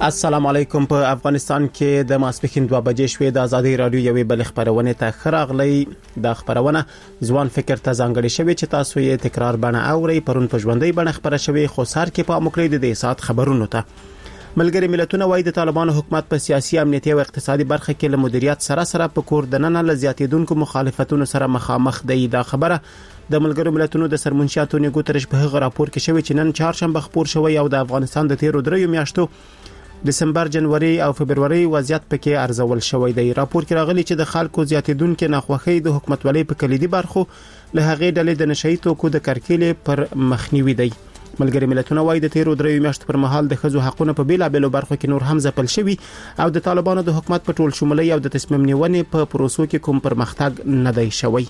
السلام علیکم. په افغانستان کې د ماسپښین 2 بجې شوې د ازادي رادیو یوې بل خبرونه ته خراغلی. د خبرونه ځوان فکر ته ځانګړي شوی چې تاسو یې تکرار بڼه اوري. پرون په ژوندۍ بڼه خبره شوی خو سار کې په مکرې د سات خبرونو ته ملګری ملتونه وایي د طالبانو حکومت په سیاسي امنیتي او اقتصادي برخه کې له مدیریت سره په کور دننه له زیاتیدونکو مخالفتونو سره مخامخ دی. دا خبره د ملګرو ملتونو د سرمنشي انټونیو ګوتریش په هغه راپور کې شوی چې نن چهارشنبه خبر شوی او د افغانستان د تیرو دریو میاشتو دسمبر، جنوري او فبرवरी وضعیت پکې ارزول شوی دی. راپور کې راغلی چې د خلکو زیاتیدونکو ناخوښي د حکومتولۍ په کلیدي برخو له هغې ډلې د نشئی توکو د کرکیلې پر مخنیوي دی. ملګری ملتونه وایي د تیرو دریو میاشتو پر مهال د خزو حقوقو په بیلابېلو برخو کې نور هم ځپل شوی او د طالبانو د حکومت په ټول شمولي او د تصمیم نیونې په پروسو کې کوم پرمختګ نه دی شوی.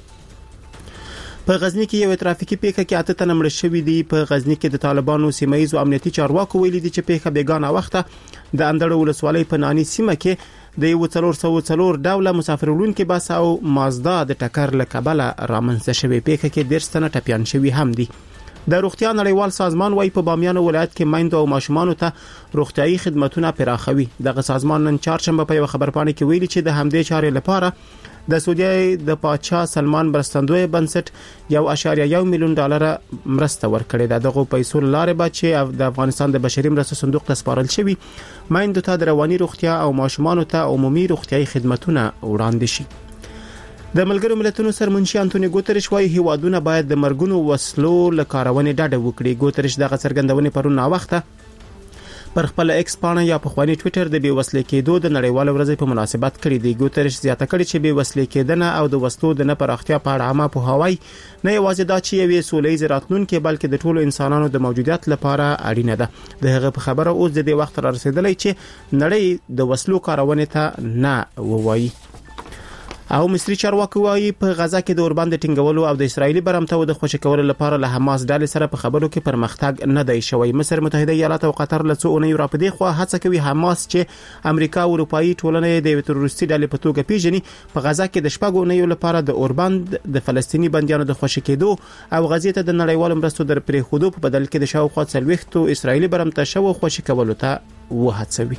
په غزنی کې یو ترافیکي پیښه کې 8 تنه مړ شوي دي. په غزنی کې د طالبانو سیمایي امنیتي چارواکو ویلي دي چې پیښه بیگانه وخته د اندړو ولسوالۍ په نانی سیمه کې د 404 ډوله مسافر وړونکو باس او مازدا د ټکر له کبله رامنځته شوی. پیښه کې 10 تنه ټپيان شوي هم دي. د روغتیا نړیوال سازمان وايي په بامیان ولایت کې میندو او ماشومانو ته روغتيایي خدماتونه پراخوي. دغه سازمان نن چهارشنبه په یو خبرپاڼه کې ویلي چې د همدې چارې لپاره د سعودي د پاچا سلمان برستندوی بنسټ 1.1 میلیون ډالر مرسته ورکړې ده. دغه پیسو لارې به چې د افغانستان د بشري مرستو صندوق ته سپارل شوی میندو ته د رواني روغتیا او ماشومانو ته عمومي روغتيایي خدماتونه وړاندې شي. د ملګرو ملتونو سرمنشي انټونیو ګوتریش وايي هیوادونه باید د مرګونو وسلو له کارونې ډډه وکړي. ګوتریش دغه څرګندونې پرون نا وخته پر خپل ایکس پاڼه یا په خواني ټوئیټر د بیوسلې کېدو د نړیوال ورځې په مناسبت کړی دی. ګوتریش زیاته کړی چې بیوسلې کېدنه او د وسلو د نه پراختیا په اړه عامه پوهاوی نه یوازې دا چې یوې سولې راتلونکي بلکې د ټولو انسانانو د موجودیت لپاره اړینه ده. د هغه په خبره اوس د دې وخت را رسیدلی چې نړۍ د وسلو کارونه ته نه ووایي. او مصری چارواکي وايي په غزا کې د اوربند ټینګولو او د اسرایلی برمته د خوشی کولو لپاره له حماس ډلې سره په خبرو کې پرمختګ نه دی شوی. مصر، متحده ایالات او قطر له څو اونۍ راپدې خو هڅه کوي حماس چې امریکا او اروپאי ټولنې د تروریستي ډلې په توګه پیژني په غزا کې د شپږ اونۍ لپاره د اوربند د فلسطینی بنديانو د خوشی کېدو او غزې ته د نړیوال مرستو در پرې خودو په بدل کې د شاوخوا 40 اسرایلی برمته شو خوشی کولو ته وهڅوي.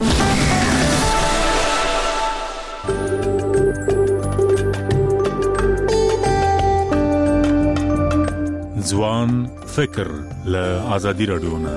ځوان فکر له ازادي رادیو نه.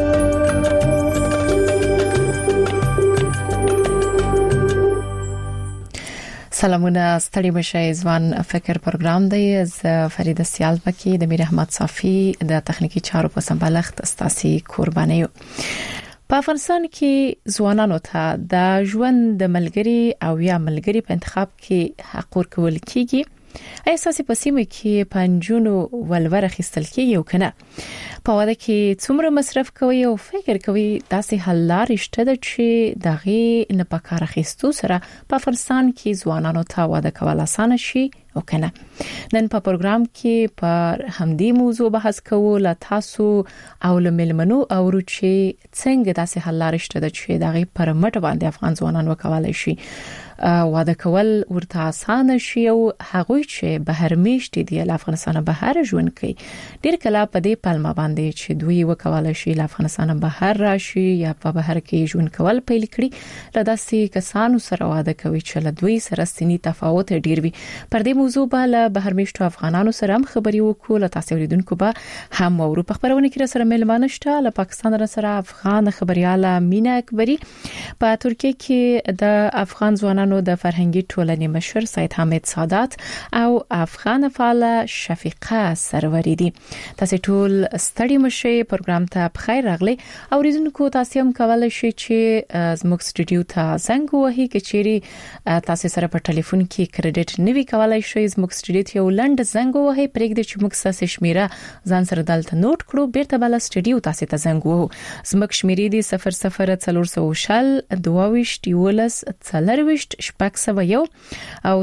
سلامونه، ستړي مشه. ځوان فکر پروګرام دی. ز فرید سیال پکې د میر احمد صافي د تخنیکی چارو په سمبالښت استاسي قرباني. په افغانستان کې ځوانانو ته د ژوند د ملګری او یا ملګری په انتخاب کې حق ورکول کیږي. اساسي پسیمه کې پنځونو ولور خستل کیږي او کنه په واده کې څومره مصرف کوي او فکر کوي داسې حل لارې شته چې دغه نه پکاره خستو سره په افغانستان کې ځوانانو ته واده کول آسان شي او کنه. نن په پروګرام کې پر همدې موضوع بحث کوو. لا تاسو او لملمنو او روچي څنګه داسې حل لارې شته چې دغه پر مټ باندې افغان ځوانان وکولای شي واده کول ورته آسان شي او هغه چې بهر میشتي دی له افغانستان بهر ژوند کوي. ډیر کله په دې پلمه باندې چې دوی وکولای شي له افغانستان بهر راشي یا په بهر کې ژوند کول پیل کړي له داسې کسانو سره واده کوي چې له دوی سره سني تفاوت ډیر وي. پر دې موضوع به بهر میشتو افغانانو سره هم خبري وکړو. له تاسو لیدونکو به هم ورو په خبرونه کې سره ملمانه شته. له پاکستان سره افغان خبرياله مینا اکبری، په ترکیه کې د افغان ځوانانو د فرهنګي ټولنې مشر سید حامد سادات او افغان فعال شفیقه سروری دي. تاسو ټول ستړي مشه. پروګرام ته بخیر راغلي. او ریزونکو تاسو هم کولای شئ چې زموږ سټوډیو ته زنګ ووهئ. کچېری تاسو سره په ټلیفون کې کریډټ نوي کولای شئ. زموږ سټوډیو ته یو لنډ زنګ ووهئ. پرېږدئ چې موږ تاسو شمیره ځان سره دلته نوٹ کړو. بیرته بل سټوډیو تاسو ته زنګ ووهو. زموږ شمیرې دي 00 400 22 40 شپږ سوه یو او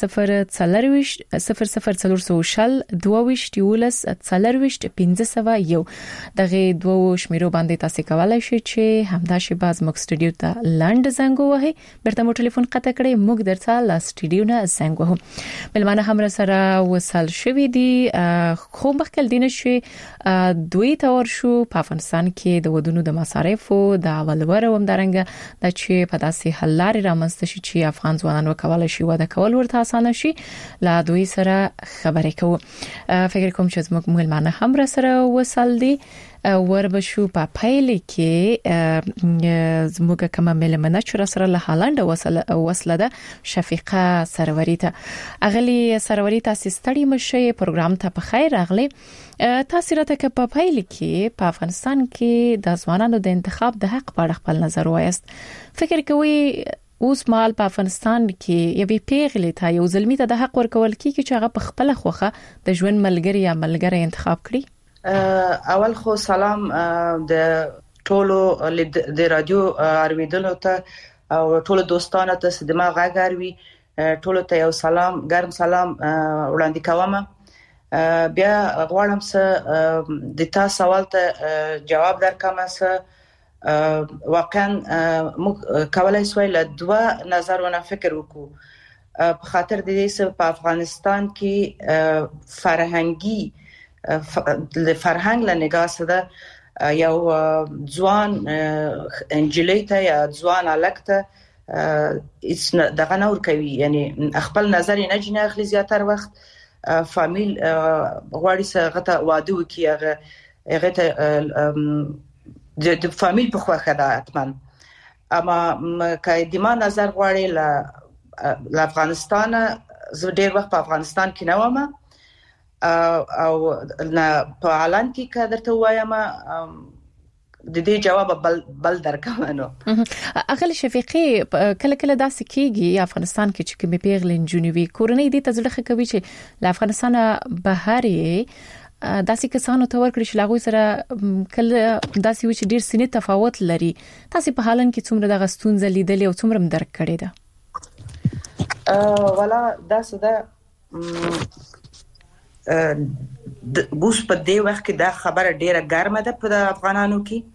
00 400 دغه دوه شمیرو باندې تاسو کولای شئ چې همدا شی باز موږ سټوډیو ته لاند زنګ وهي. برته مو ټلیفون قطع کړئ، موږ درته لا سټوډیو نه زنګ وهو. ملمانه هم سره وصل شوې دي خو مخکې دینه شي دوی تور شو په افغانستان کې د ودونو د مصارفو د اولوره ومدارنګ د چې په داسې حل لارې رامنځته شي چې افغان ځوانان وکولای شي واده کول ورته اسانه شي لا دوی سره خبرې کوو فکر کوم چې زموږ ملمانه هم سره وصل دي وربشو په پایله کې زموږ کوم ملمنه چې سره له هالند وصله ده شفیقه سروری ته اغلی سروری تاسو ستړي مشه پروګرام ته په خیر راغلی تاسو راته کې په پایله کې په افغانستان کې د ځوانانو د انتخاب د حق په اړه خپل نظر وایست فکر کوي اوس مال په افغانستان کې یوې پیغلې ته یو زلمی ته د حق ورکول کیږي چې هغه په خپل خوخه د ژوند ملګری یا ملګری انتخاب کړي اول خو سلام د ټولو د رادیو اوریدونکو ته او ټولو دوستانو ته چې دماغ غاګروي ټولو ته یو سلام ګرم سلام وړاندې کوم بیا غواړم چې د تاسو سوال ته جواب درکم چې واقعا موږ کولای شو له دوه نظرونو فکر وکړو په خاطر د دې چې په افغانستان کې فرهنګي د فرهنګ له نگاه سره یو ځوان انجلۍ ته یا ځوان الک ته دغه نور کوي یعنی خپل نظر نه جنه اخلي زیاتره وخت فامیل غواړي چې غته واده وکړي هغه ته د فامیل په خوخه ده اتمن اما کای د ما نظر غواړي ل افغانستان زه ډېر وخت په افغانستان کې نه ومه او په هالند کې کډرته وایم د دې جواب بل درکم نو اغل شفیقي کله کله داسې کیږي افغانستان کې چې کومې پیغلې جنوبي کورنۍ دې تزړه کوي چې ل افغانستان بهاري داسې کسانو ته ورکړي چې لاغوي سره کله داسې و چې ډیر سنې تفاوت لري تاسو په هالند کې څومره د غستون زلیدلې او څومره مدرک کړي ده ولا داسې ده اوس په دې وخت کې دا خبره ډیره ګرمه ده په افغانانو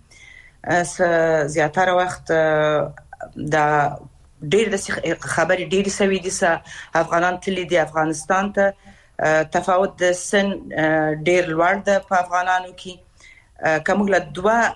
کې زیاتره وخت دا ډیر د خبرې ډیر سوي دي چې افغانان تللی دي افغانستان ته تفاوت د سن ډیر لوړ ده په افغانانو کې کوم له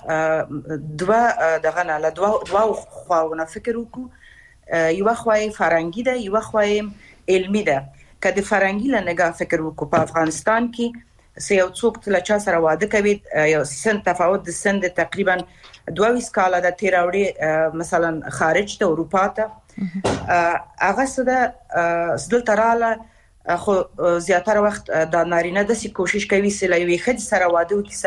دوه دغه نه له دوه خواونه فکر وکړو یو خوای فرنګي ده یو خوای علمي ده کله فرنګي له نگاه فکر وکړو په افغانستان کې سې یو څوک تل چا سره واده کوي یو سن تفاوت د سن د تقریبا 22 کال د تیراوړي مثلا خارج ته اروپا ته هغه سده تراله خو زیاتره وخت د نارینه د سې کوشش کوي چې له یوې خځې سره واده وکړي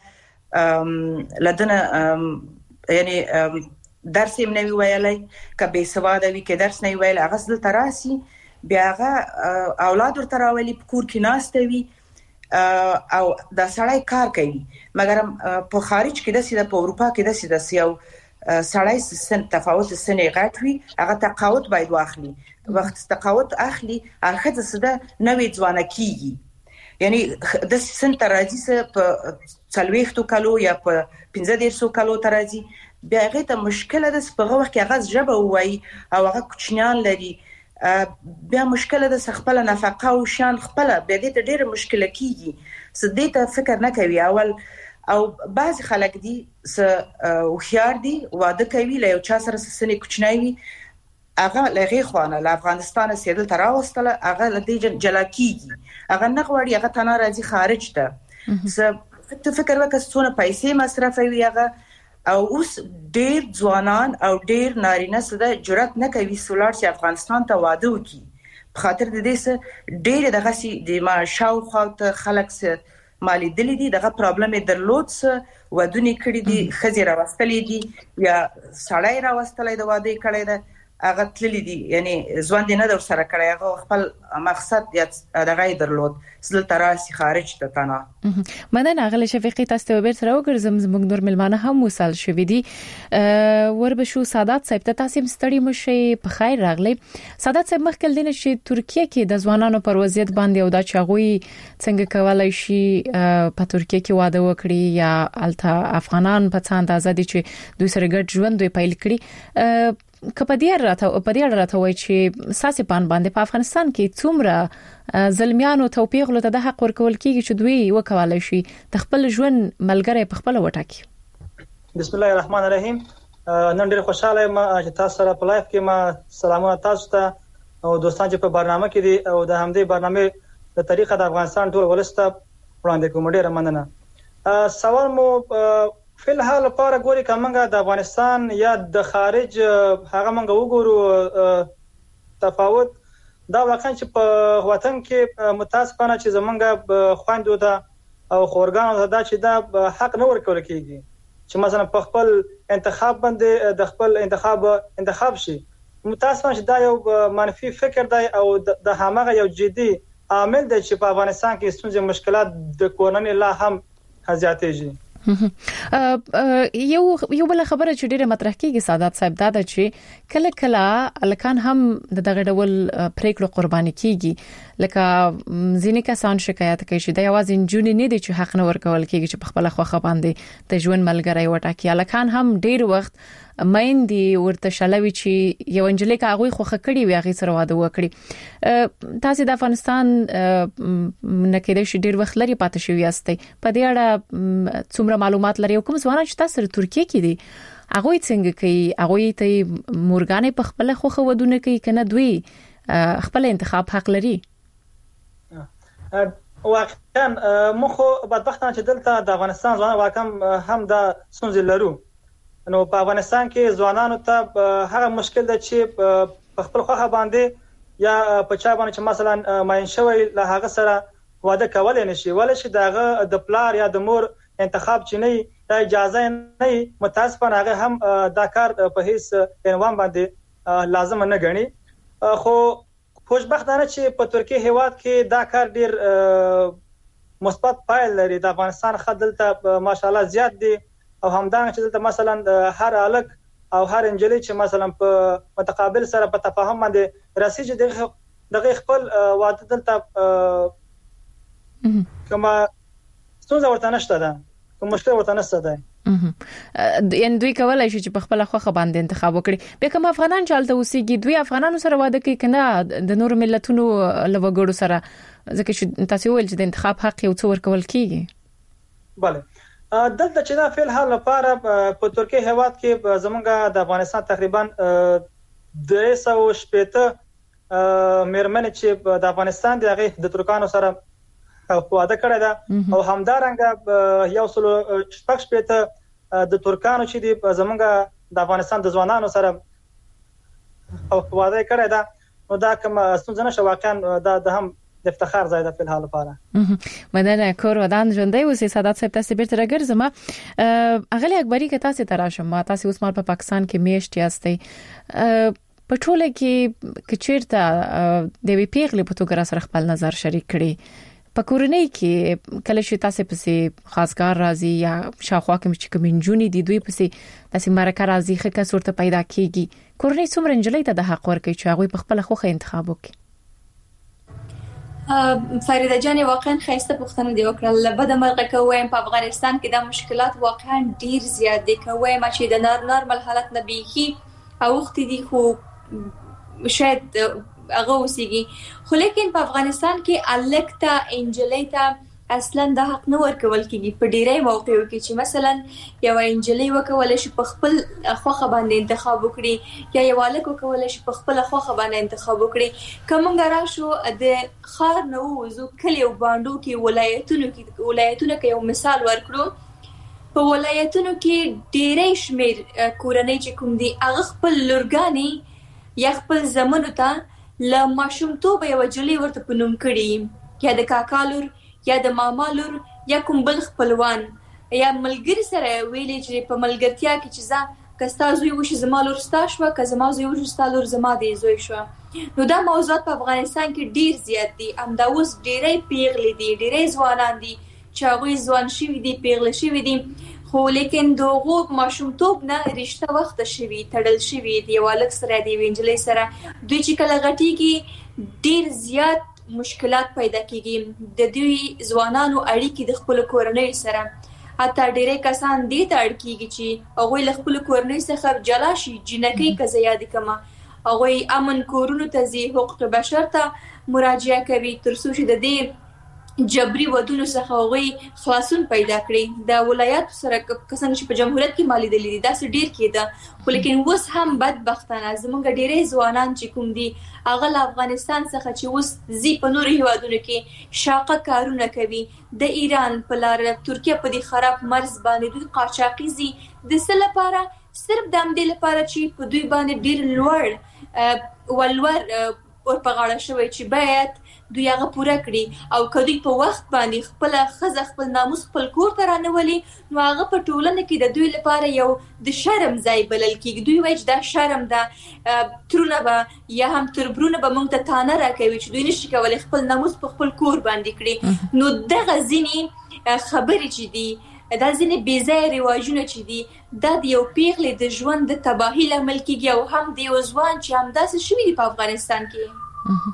هغه لدنه یعنی درس یې نه ویلای کبه سواده وی کې درس نه ویل هغه سده تراسي بیا هغه اولاد ورته راولي په کور کې ناشته وي او دا سړی کار کوي مګر په خارج کې د سیده په اروپا کې د سیده یو سړی سن تفاوت سن غټ وي هغه تقاعد باید واخلي وخت تقاعد اخلي هغه د سیده نوې ځوانه کیږي یعنی د سن ترازی سه په 40 کالو یا په 15 کالو ترازی بیا هغه ته مشکله ده په هغه وخت کې هغه ژبه وایي او هغه کوچنیان لري بیا مشکله د خپل نفقه او شان خپل بیا دې ډېر مشکله کیږي سدې ته فکر نه کوي اول او بعض خلک دي او خيار دي واده کوي له یو چا سره سنې کوچنی وي هغه لغې خوانه له افغانستان سیدل تر واستله هغه د جلا کیږي هغه نه غواړي هغه تنه راځي خارج ته څه فکر وکړه څونه پیسې مصرفوي هغه او اوس ډیر ځوانان او ډیر نارینه سره جرأت نه کوي سولار چې افغانستان ته واده وکړي په خاطر د دې سره ډیر دغه سي د ما شاوخوا ته خلک سره مالي دلی دي دغه پرابلم درلود سره ودونی کړی دي خزي راوستلې دي یا سړی راوستلې د واده کړی ده هغه تللی دي یعنی ځوان دي نه در سره کړی هغه خپل مقصد یا دغه درلود سل تراسي خارج ته تنه مننه غل شفیقي تاسو ته بیرته راوګرځم زموږ نور ملمانه هم وصل شوې دي وربشو سادات صاحب ته تاسو مستړي مشه په خیر راغلی سادات صاحب مخکې دینه چې ترکیه کې د ځوانانو پر وضعیت باندې او دا چاغوي څنګه کولای شي په ترکیه کې واده وکړي یا الته افغانان په څاند ازادي چې دوی سره ګډ ژوند دوی پیل کړي کپدیر راته وای چې ساسي پان باندې په افغانستان کې څومره ظلمیانو توپیغ له د حق ورکول کیږي چې دوی وکولای شي د خپل ژوند ملګری په خپل وټاکي. بسم الله الرحمن الرحیم. نن ډېر خوشاله یم چې تاسو سره په لایف کې ما سلامونه تاسو ته او دوستان چې په برنامه کې دي او د همدې برنامه د طریقه د افغانستان ټول ولسته وړاندې کوم. ډېر مننه. سوال مو په الحال لپاره ګوري کومه د افغانستان یا د خارج هغه منګه وګورو تفاوت دا واقعا چې په وطن کې متاسفانه چې زمونږ خويندو ته او خورګانو ته دا چې دا حق نه ورکول کیږي چې مثلا په خپل انتخاب باندې د خپل انتخاب شي. متاسفانه چې دا یو منفي فکر دی او د همغه یو جدي عامل دی چې په افغانستان کې ستونزې مشکلات د کورنۍ لا هم زیاتېږي. یو بل خبره چې ډیره مطرح کیږي سادات صاحب دا ده چې کله کله الکان هم دغه ډول پریکړو قرباني کیږي لکه ځینې کسان شکایت کوي چې د یوازې جونې نه دي چې حق نه ورکول کیږي چې په خپل خوخه باندې د ژوند ملګری وټاکي. الکان هم ډیر وخت مېندې ورته شلوي چې یو انجلۍ کاغوي خوخه کړي وي هغه سره واده وکړي. تاسو د افغانستان نکړې شي ډیر وخت لري پاتې شوی یاستئ په دې اړه څومره معلومات لري او کوم ځوانان چې تاسو سره ترکیه کې دي هغه څنګه کوي هغه ته مورګانې په خپل خوخه ودونه کوي کنه دوی خپل انتخاب حق لري؟ واقعا مخه بدبختانه چې دلته د افغانستان ځوانان واقعا هم دا څنګه لرو. نو په افغانستان کې ځوانانو ته هغه مشکل ده چې په خپل خوخه باندې یا په چا باندې چې مثلا ماین شوی له هغه سره واده کولای نشي ولې چې داغه د پلار یا د مور انتخاب چې نه د اجازه نه متاسفانه هغه هم دا کار په هیڅ عنوان باندې لازم نه غني. خو خوشبختانه چې په ترکیه هیواد کې دا کار ډیر مثبت پایل لري. د افغانستان خدل ته ماشاءالله زیات دي او همدان چې دلته مثلا هر الک او هر انجلۍ چې مثلا په متقابل سره په تفاهم باندې راسي دغه خپل واده دلته کما څه ورته نشته ده کوم مشکل ورته نشته ده. یعنی دوی کولای شي چې په خپل خوخه باندې انتخاب وکړي. به کوم افغانان چالت اوسېږي دوی افغانانو سره واده کوي کنه د نور ملتونو لوګړو سره ځکه چې تاسو ویل چې د انتخاب حق یو څور کول کیږي. bale دلته چې دا فعل حال لپاره په ترکیه هیواد کې زمونږ د افغانستان تقریبا 280 مېرمنې چې د افغانستان د هغه د ترکانو سره واده کړی ده او همدارنګه یو سل شپږ د ترکانو چې د زمونږ د افغانستان د ځوانانو سره واده کړی ده. نو دا کوم څنګه نشه واقعا دا هم د افتخار ځای ده په حال لپاره. مننه کور ودان ژوندۍ اوسې سادات صاحب تاسو بیرته راګرځم. اغلی اکبری که تاسو تراشم تاسو اوس مال په پاکستان کې میشت یاستئ په ټوله کې کچیرته د وی پیغلې په توګه سره خپل نظر شریک کړي په کورنۍ کې کله چې تاسو پسې خاصګار راځي یا شاوخوا کې چې کومنجونی دي دوی پسې تاسو مرکه راځي خکه صورت پیدا کیږي کورنۍ څومره انجلۍ ته د حق ورکړي چې هغه په خپل خوخه انتخاب وکړي؟ فریده جان واقعا خیسته پوښتنه دی وکړه. لبد مرغه کوم په افغانستان کې د مشکلات واقعا ډیر زیات دي کوم چې د نارمل حالت نه بيخي او وخت دي خو شاید هغه وسیږي خو لیکن په افغانستان کې الکتا انجلیتا اصلا د حق نه ورکول کېږي په ډیری موقعو کې چې مثلا یو انجلۍ وکول شي په خپل خوخه باندې انتخاب وکړي یا یو الک وکول شي په خپل خوخه باندې انتخاب وکړي. کومه راشو د خار نو وزو کلی او باندو کې ولایتونو کې یو مثال ورکړو په ولایتونو کې ډیری شمیر کورنۍ چې کوم دي هغه خپل لورګانی یا خپل زمونو ته ل ماشومتوب یو جلی ورته پنوم کړي یا د کاکالور یا د ماما لور یا کوم بل خپلوان یا ملګری سره ویلې چې په ملګرتیا کې چې ځا کستا زوی وشي زما لور ستا شو که زما زوی وشي ستا لور زما دی زوی شو. نو دا موضوعات په افغانستان کې ډیر زیات دي. همدا اوس ډیری پیغلې دي ډیری ځوانان دي چې هغه ځوان شوي دي پیغله شوي دي خو لیکن دغه ماشومتوب نه رشتہ وخت شوي تړل شوي دی والک سره دی وینجلې سره دوی چې کله غټي کې ډیر زیات مشکلات پیدا کیږي. د دوی ځوانانو اړیکې د خپل کورنۍ سره حتی ډېرې کسان دې ته اړ کیږي چې هغوی له خپل کورنۍ څخه جلا شي. جنکۍ که زه یاد کړم هغوی امن کورونو ته ځي، حقوق بشر ته مراجعه کوي تر څو چې د دې جبري ودونو څخه هغوی خلاصون پیدا کړي. د ولایت سره کسان چې په جمهوریت کې مالي دي داسې ډیر کېده، خو لیکن اوس هم بدبختانه زمونږ ډېرې ځوانان چې کوم دي هغه له افغانستان څخه چې اوس زی په نورو هیوادونو کې شاقه کارونه کوي، د ایران په لار ترکیه په دې خراب مرز باندې دوی قاچاقي زی د څه لپاره؟ صرف د همدې لپاره چې په دوی باندې ډیر لوړ ولور ورپه غاړه شوی چې باید دوی هغه پوره کړي، او که دوی په وخت باندې خپل ښځه خپل ناموس خپل کور ته رانولي نو هغه په ټولنه کې د دوی لپاره یو د شرم ځای بلل کېږي. دوی وایي چې دا شرم ده، ترونه به یا هم تربرونه به موږ ته تانه راکوي چې دوی نشي کولی خپل ناموس په خپل کور باندې کړي. نو دغه ځینې خبرې چې دي، دا ځینې بې ځایه رواجونه چې دي، دا د یو پیغلې د ژوند د تباهي لامل کېږي او هم د یو ځوان چې همداسې شوي دي په افغانستان کې.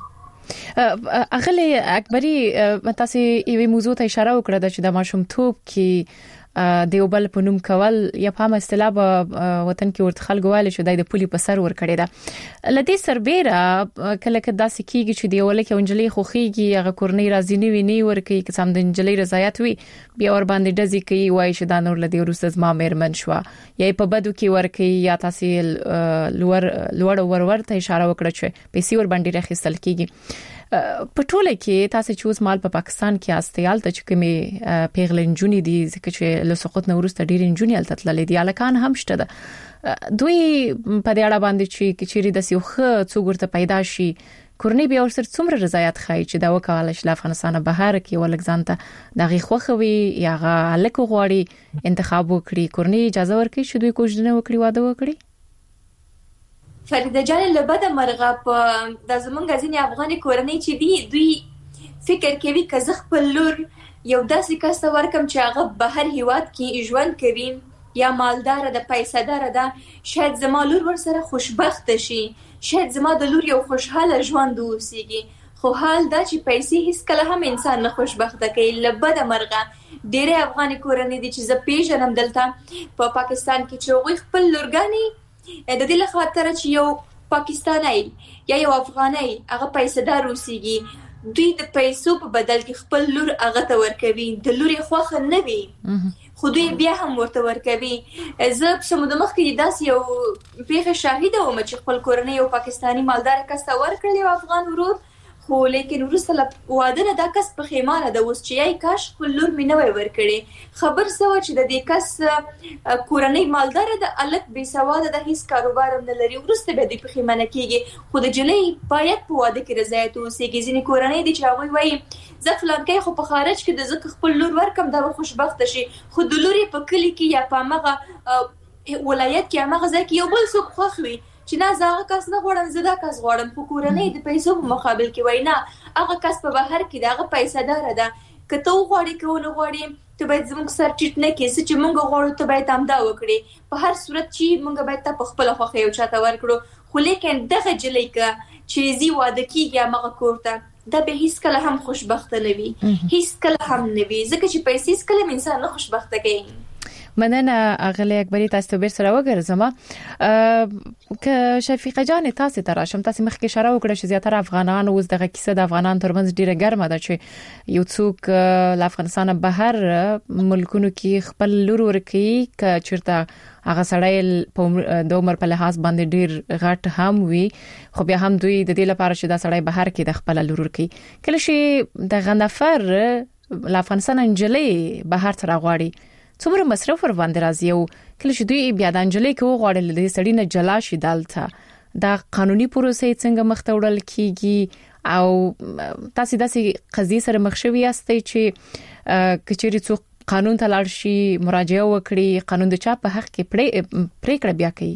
اغلی اکبری تاسو یوې موضوع ته اشاره وکړه چې د ماشومتوب کې د یو بل په نوم کول یا په اصطلاح وطن کې ورته خلک وایي چې د پولی په سر ور کړی دا لدی سربېره کله کله داسې کیږي چې دی ولکه انجلۍ خوخيږي هغه کورنۍ راځي نه ویني ورکه چې سم د انجلۍ رضایت وي بیا ور باندې دزي کوي وایي چې دا نور لدی ورسته ما مېرمن شو یا په بدو کې ورکه یا تاسو لوړ ورته اشاره وکړه چې پیسې ور باندې راخستل کیږي. په ټوله کې تاسو چې اوس مال په پاکستان کې استیال ته چې کومه پیغلنجونی دي ځکه چې له سقوط نورسته ډیر انجونی الته تللې دي الکان هم شته ده دوی په دې اړه باندې چې چیرې د سیوخه څوګورته پیدا شي کورنۍ بیا ورسره څومره رضایت خای چې دا وکاله شل افغانستان بهر کې ولګزانته دغه خوخوي یا غلک غواړي انتخاب وکړي کورنۍ اجازه ورکړي چې دوی کوښښ نه وکړي واده وکړي. فریده جان لبده مرغه په د زمونږ ځینې افغاني کورنۍ چې دي دوی فکر کوي که زه خپل لور یو داسې کس ته ورکم چې هغه بهر هیواد کې ژوند کوي یا مالدار ده پیسه‌دار ده شاید زما لور ورسره خوشبخت شي شاید زما د لور یو خوشحاله ژوند وسیږي خو حال دا چې پیسې هیڅ کله هم انسان نه خوشبخت کوي. لبده مرغه ډېرې افغاني کورنۍ دي چې زه پیژنم دلته په پاکستان کې چې هغوی خپل لورګانې د دې لپاره چې یو پاکستانی یا یو افغانی هغه پیسه‌دار اوسېږي دوی د پیسو په بدل کې خپل لور هغه ته ورکوي د لوري خوخه نه وي خو دوی بیا هم ورته ورکوي. زه په سمود مخ کې داس یو پیغه شاهده وم چې خپل کورنۍ یو پاکستانی مالدار کس ته ورکړل یو افغان ورور خو لیکن ورسره واده نه دا کس په خیمانه د اوس چې یای کاش خپل لور مې نه وای ورکړي خبر سو چې د دې کس کورنۍ مالدار د الک بي سواده د هیڅ کاروبار نه لري ورسته به د په خیمانه کېږي خو د جلې باید په واده کې رضایت اوسېږي. ځینې کورنۍ دي چې هغه وایي زه فلان کې خو په خارج کې د زکه خپل لور ورکم دا خوشبخت شي خو د لوري په کلی کې یا په مغه ولایت کې هغه ځکه یو بل څوک خوخوي چې نه زاغه کس نه غوړم زدا کس غوړم په کورنۍ د پیسو په مقابل کې وای نه هغه کس په بهر کې دغه پیسې دار ده کته غوړي کوونه غوړي ته باید زموږ سر چټ نه کیسه چې مونږ غوړو ته باید امدا وکړي په هر صورت چې مونږ باید ته خپل خوخه یو چاته ورکړو خو لیکن دغه جلې کا چې زی واده کیږي مغه کوړه دا به هیڅ کله هم خوشبخت نه وي هیڅ کله هم نه وي ځکه چې پیسې هیڅ کله انسان نه خوشبخت کوي. مننه اغلی اکبری تاسو به سره وګرځم که شفیقه جان تاسو ته راشم تاسو مخکې اشاره وکړه چې زیاتره افغانان اوس دغه کیسه د افغانان ترمنځ ډیره ګرمه ده چې یو څوک له افغانستان بهر ملکونو کې خپل لور ورکي ک چیرته هغه سړی په د عمر په لحاظ باندې ډیر غټ هم وي خو بیا هم دوی د دې لپاره چې دا سړی بهر کې د خپل لور ورکي کله شي د غنفر له افغانستان انجلې بهر تر غواړي څومره مصرف ور باندې راځي او کله چې دوی بیا د انجلې کې وغواړل د سړی نه جلا شي دالته دا قانوني پروسې څنګه مخ ته وړل کیږي او تاسو داسې قضیه سره مخ شوي یاستئ چې کچېری څوک قانون ته لاړ شي مراجعه وکړي قانون د چا په حق کې پریکړه بیا کوي.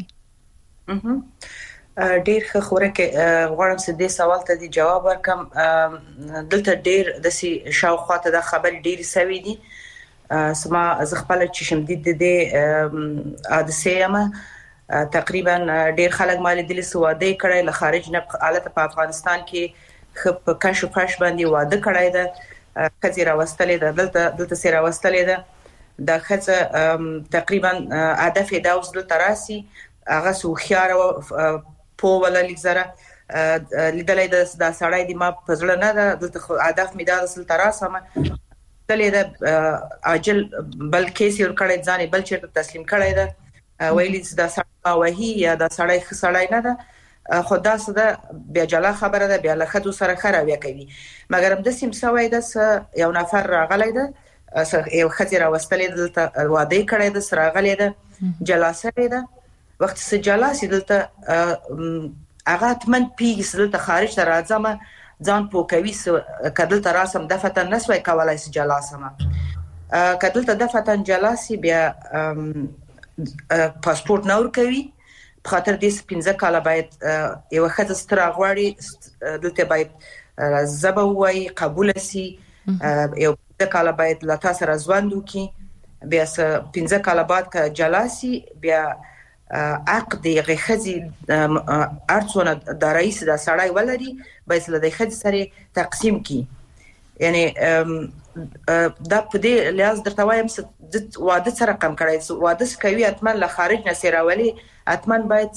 ډیر ښه خوره کې غواړم چې دې سوال ته دی جواب ورکم. دلته ډیر د سي شاوخواته د خبر ډیر سوي دي سما از خپل چې شمدید د حادثه ما تقریبا ډیر خلک مال دي سواده کړي له خارج نه حالت په افغانستان کې خپ کشف باندې واده کړي ده کزیرا واستلې ده دلته سیرا واستلې ده د خزه تقریبا هدف دا اوس د تراسي هغه سو خيار په ولا لیکزره لیدلې د سړی د ما پزړه نه د هدف می دا د تراسه ما دلې د اجل بل کیس ور کړی ځان بل چیرته تسلیم کړی دا ویلې د سړی وهي یا د سړی خسړی نه ده خدا سده بیا جلا خبره ده بیا له خدو سره خراوي کوي مګر هم د سیم سوي د یو نفر راغلی ده یو خطر واستلې دلته واده کړی د سره غلې ده جلاسه ده وخت سره جلاسه دلته هغه تمن پیګس دلته خارج ته راځم ځان پوکوي کدل ته راسم دفتن نسوي کولای سي جلاسه ما کدل ته دفتن جلاسي بیا پاسپورت نور کوي په خاطر دې 15 کاله باید یو خزه ستر غواړي دلته باید زبا وای قبول سي یو 15 کاله باید لا تاسو رازواندو کی بیا 15 کاله بعد ک جلاسي بیا عقد غخزي ارڅونه د رئیس د سړی ولري به سره د خزي سره تقسیم کی یعنی دا په دې لیاز درته وایم د واده سره کم کړی واده کوي اتمن له خارج نه سیراولي اتمن باید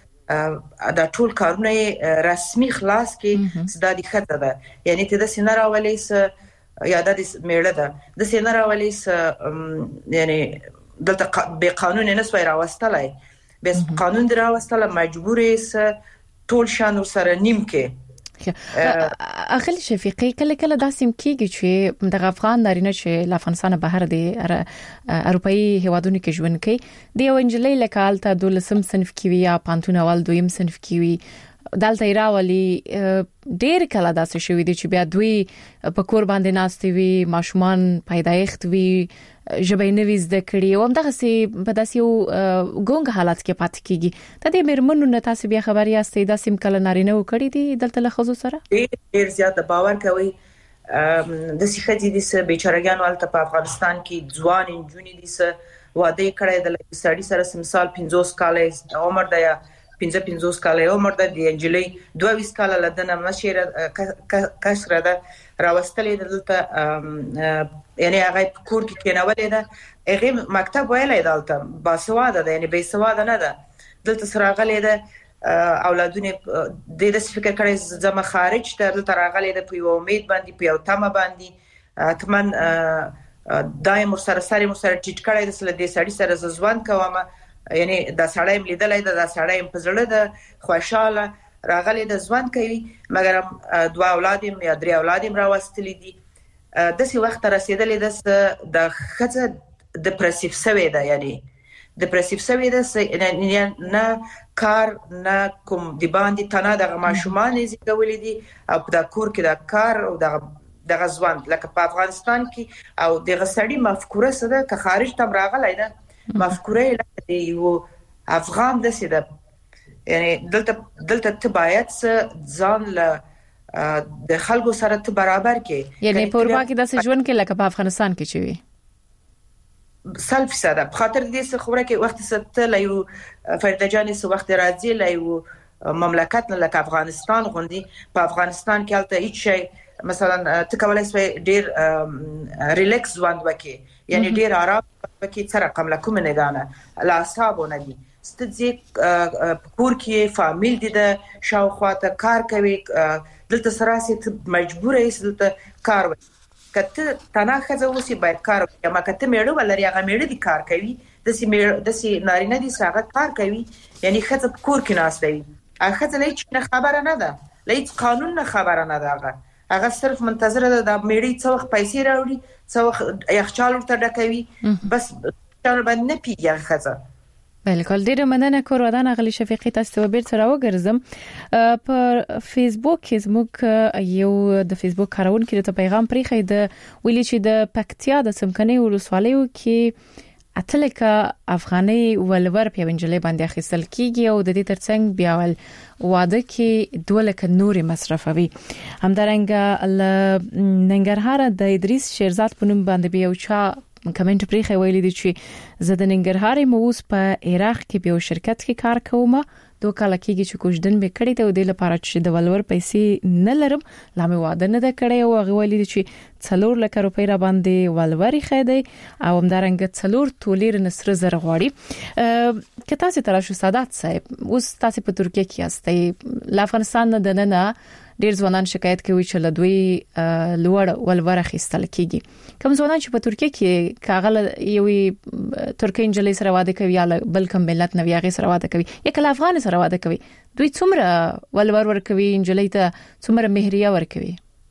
دا ټول کارونه رسمي خلاص کی د دې خزه ده یعنی ته د سينراولي یا د میړه ده د سينراولي یعنی دلته به قانون نه سوي راوستلای بس قانون دراوستله مجبورې ټول شان سره نیم کې اخل شفیقي کله داسم کیږي چې د افغان نارینه چې له افغانستان بهر دی اروپאי هوادونو کې ژوند کوي د یو انجلۍ لکالته دولسم صنف کې وي یا پانتون اول دویم صنف کې وي دلته راولي ډېر کله داسې شوی دي چې بیا دوی په کور باندې ناستي وي ماشومان پیدایښت وي ژبې زده کړي او همدغه سي په داسې یو ګونګ حالت کې پاتې کیږي ته د مرمنو نه تاسو بیا خبر یاستئ د سیم کله نارینه وکړي دي دلته له خزو سره ډېر زیات باور کوي د سیخدي د بیچارهګانو الته په افغانستان کې ځوان انجونی دي واده کړي د سړي سره مثال 50 کاله عمر دی 55 کاله عمر د انجلۍ 22 کاله لدنه مشيره کسره ده راوستلې دلته یعنی هغه کور کې کېنولې ده هغه مکتب ویلې دلته باسواده ده یعنی بې سواده نه ده دلته سره غلې ده اولادونه د دې فکر کړي زما خارج ته دلته راغلې ده په یو امید باندې په یو تمه باندې اتمن دایم سره ټیټ کړي د سړي سره ځوان کومه یعنی د سړی لیدلای د سړی په زړه د خوشاله راغلي د ځوان کوي مګر دوه اولادیم یا درې اولادیم راوستلې دي د څه وخت رسیدلې د خزه ډیپریسیو سوي ده یعنی ډیپریسیو سوي ده نه کار نه کوم دی باندې تنه د ماشومان زیږولې دي او په کور کې د کار او د غزوان لکه په افغانستان کې او د غسړي مفکوره سره که خارج تم راغلی ده مفکوره لکه یو افغان د سیده یعنی دلته ته باید ځان له د خلکو سره ته برابر کې یعنی په اروپا کې د ژوند کې لکه په افغانستان کې چوي 100% په خاطر دې څه خبره کې وخت ست له یو فرده جانې څه وخت راځي له یو مملکت نه لکه افغانستان غوندي په افغانستان کې البته هیڅ شي مثلا ته کولای شې ډیر ریلیکس ژوند وکې یعنی ډیر آرام وکې سره کوم لکه منګانه لا حسابونه دي ستځي کور کې فامیل دي د شاوخواته کار کوي دلته سره سي مجبور یې دلته کار وکړي کته تنه خزه وسی باید کار وکړي ما کته میړه ولري هغه میړه دي کار کوي د سي نارینه دي ساغه کار کوي یعنی خزه کور کې ناشته هغه خزه هیڅ خبره نه ده هیڅ قانون نه خبره نه ده هغه صرف منتظر ده د میړي څو وخت پیسې راوړي څو وخت یخچال ورته ډکوي بس چل باندې پیږي خزه بالکل ډیره مننه کورودان غلی شفیقی تاسو بیرته راوګرځم په فیسبوک کې زموږ یو د فیسبوک کارونکو ته پیغام پریخي د ویلي چې د پکتیا د سمکني ولسوالیو کې اتلکه افغاني ولور په انجلۍ باندې اخیستل کیږي او د دې ترڅنګ بیا ول واده کې دولک نوري مصرفوي همدارنګه ننګرهار د ادریس شیرزاد په نوم باندې بیا چا کمنټ پریخي ویلي دي چې زه د ننګرهار مووس په عراق کې په شرکت کې کار کوم 2 کال کېږي چې کوژدن به کړی ته د لپاره چې د ولور پیسې نه لرم لا مې واده نه د کړی او هغه ولې چې 4 لک روپۍ را باندې ولوري خېدی او همدارنګ 4 تولیر نصر زر غواړي که تاسو تراشو سادات صاحب اوس تاسو په ترکیه کې یاستئ ل افغانستان نه نه ډیر ځوانان شکایت کوي چې له دوی لوړ ولور اخیستل کیږي کوم ځوانان چې په ترکیه کې کاغل یوې ترکیه انجلۍ سره واده کوي یا بل کوم ملت نو یاغي سره واده کوي یا کله افغان سره واده کوي دوی څومره ولور ورکوي انجلۍ ته څومره مهریه ورکوي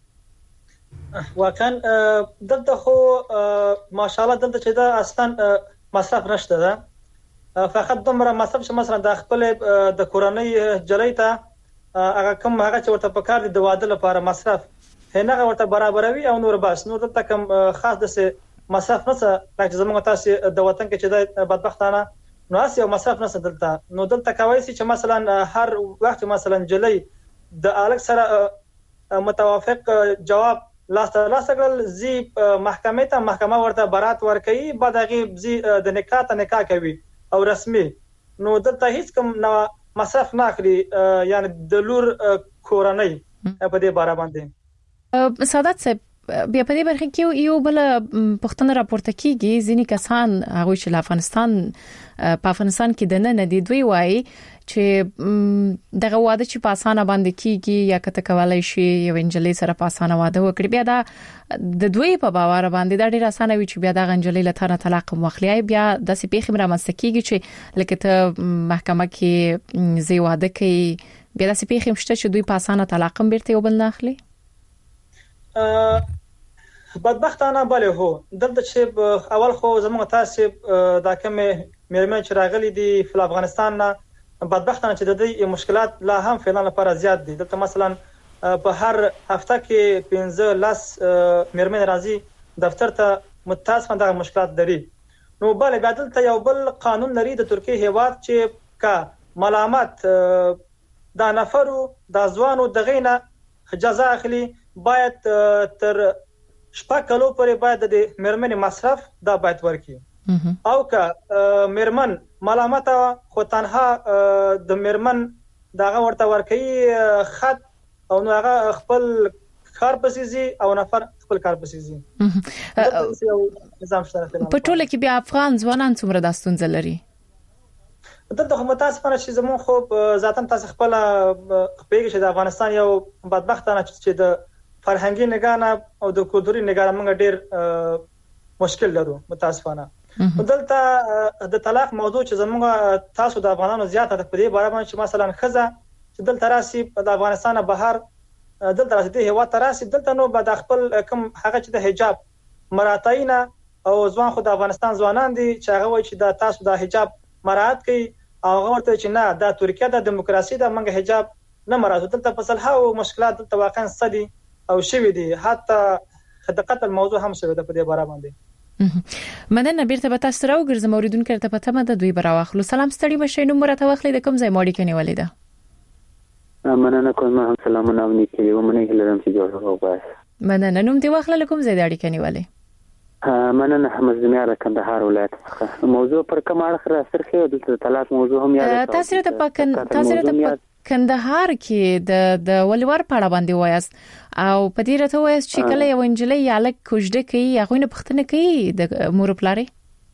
واقعا دلته خو ماشاءالله دلته چې دا اصلا مصرف نشته ده فقط دومره مصرف چې مثلا د خپل د کورنۍ جلۍ ته هغه کوم هغه چې ورته پکار دي د واده لپاره مصرف هغه ورته برابروي او نور بس نور دلته کوم خاص د مصرف نه لکه زموږ تاسو د وطن کې چې د بدبختانه نو اسی او مصرف نه دلته نو دلته کوي چې مثلا هر وخت مثلا جلۍ د الګ سره متوافق جواب لاسګل زی محکمه ته محکمه ورته برات ورکړي بعد هغه زی د نکاح کوي او رسمي نو دلته هیڅ کوم نه مصرف نه اخلي یعنی د لور کورنۍ په دې باره باندې سادات صاحب بیا په دې برخه کې یو بل پښتنه راپورته کیږي ځینې کسان هغه چې په افغانستان کې د نه دي دوی وایي چې دغه واده چې په اسانه باندې کیږي یا کته کولای شي یو انجلۍ سره په اسانه واده وکړي بیا دا د دوی په باور باندې دا ډیر اسانه وي چې بیا د انجلۍ لته طلاق مخلي بیا د سپېخ مرامسته کیږي چې لکه ته محکمه کې زی واده کوي بیا د سپېخ مشته چې دوی په اسانه طلاق بیرته وبل نه اخلي بدبختانه بله هو دلته چې اول خو زموږ تاسو دا کوم مېرمن چې راغلي دي په افغانستان نه بدبختانه چې د دې مشکلات لا هم فعلا لپاره زیات دي دلته مثلا په هر هفته کې 15 مېرمن راځي دفتر ته متاسفانه دا مشکلات لري نو بله دلته یو بل قانون لري د ترکیه هیواد چې کا ملامت دا نفرو دا ځوانو دغینه جزا اخلي باید تر شپږ کلو پورې باید د مېرمنې مصرف دا باید ورکړي او که مېرمن ملامت خو تنها د مېرمن داغه ورته ورکړي خط او نو هغه خپل کار پسیزي او نفر خپل کار پسیزي یو نظام شته په ټوله کې بیا افغان ځوانان څومره داستون زلري دغه متاسفانه چې زموږ خو ذاتاً تاسو خپل پیګه چې د افغانستان یو بدبختانه چې د فرهنګي نگاه او د کلتوري نگاه موږ ډیر مشکل لرو متاسفانه دلته د طلاق موضوع چې زموږ تاسو د افغانانو زیاته په دې باره باندې چې مثلا خزه چې دلته راسي د افغانستان بهر دلته راسي د هوا تراسي دلته نو به د خپل کوم هغه چې د حجاب مراتعینا او ځوان خو د افغانستان ځوانان دي چې هغه وایي چې د تاسو د حجاب مراعات کوي او هغه ورته چې نه د ترکیه د دیموکراسي د منګه حجاب نه مراعات دلته په صلح او مشکلات دلته واقعا سدي او شوی دي حتی د قتل موضوع هم شوی ده په دې باره باندې مننه بیرته به تاسو راو ګرځم اوریدونکو ته پته مده دوی براوخلو سلام ستړي مشه نو مرته واخلې د کوم ځای ماړی کني ولیدا مننه کوم هم سلامونه او نیکی ومنه هلرم چې جوړ وغواړم مننه نوم دی واخله کوم ځای داړي کني ولی مننه احمد زمیار کندهار ولایت موضوع پر کوم اړه را سرخه د طلاق موضوع هم یاد تاسو ته کندهار کې د ولور پاړه باندې وایست او په دې راته وایست چې کله یو انجلۍ یا لک کوژده کوي هغه نه پښتنه کوي د مور پلاري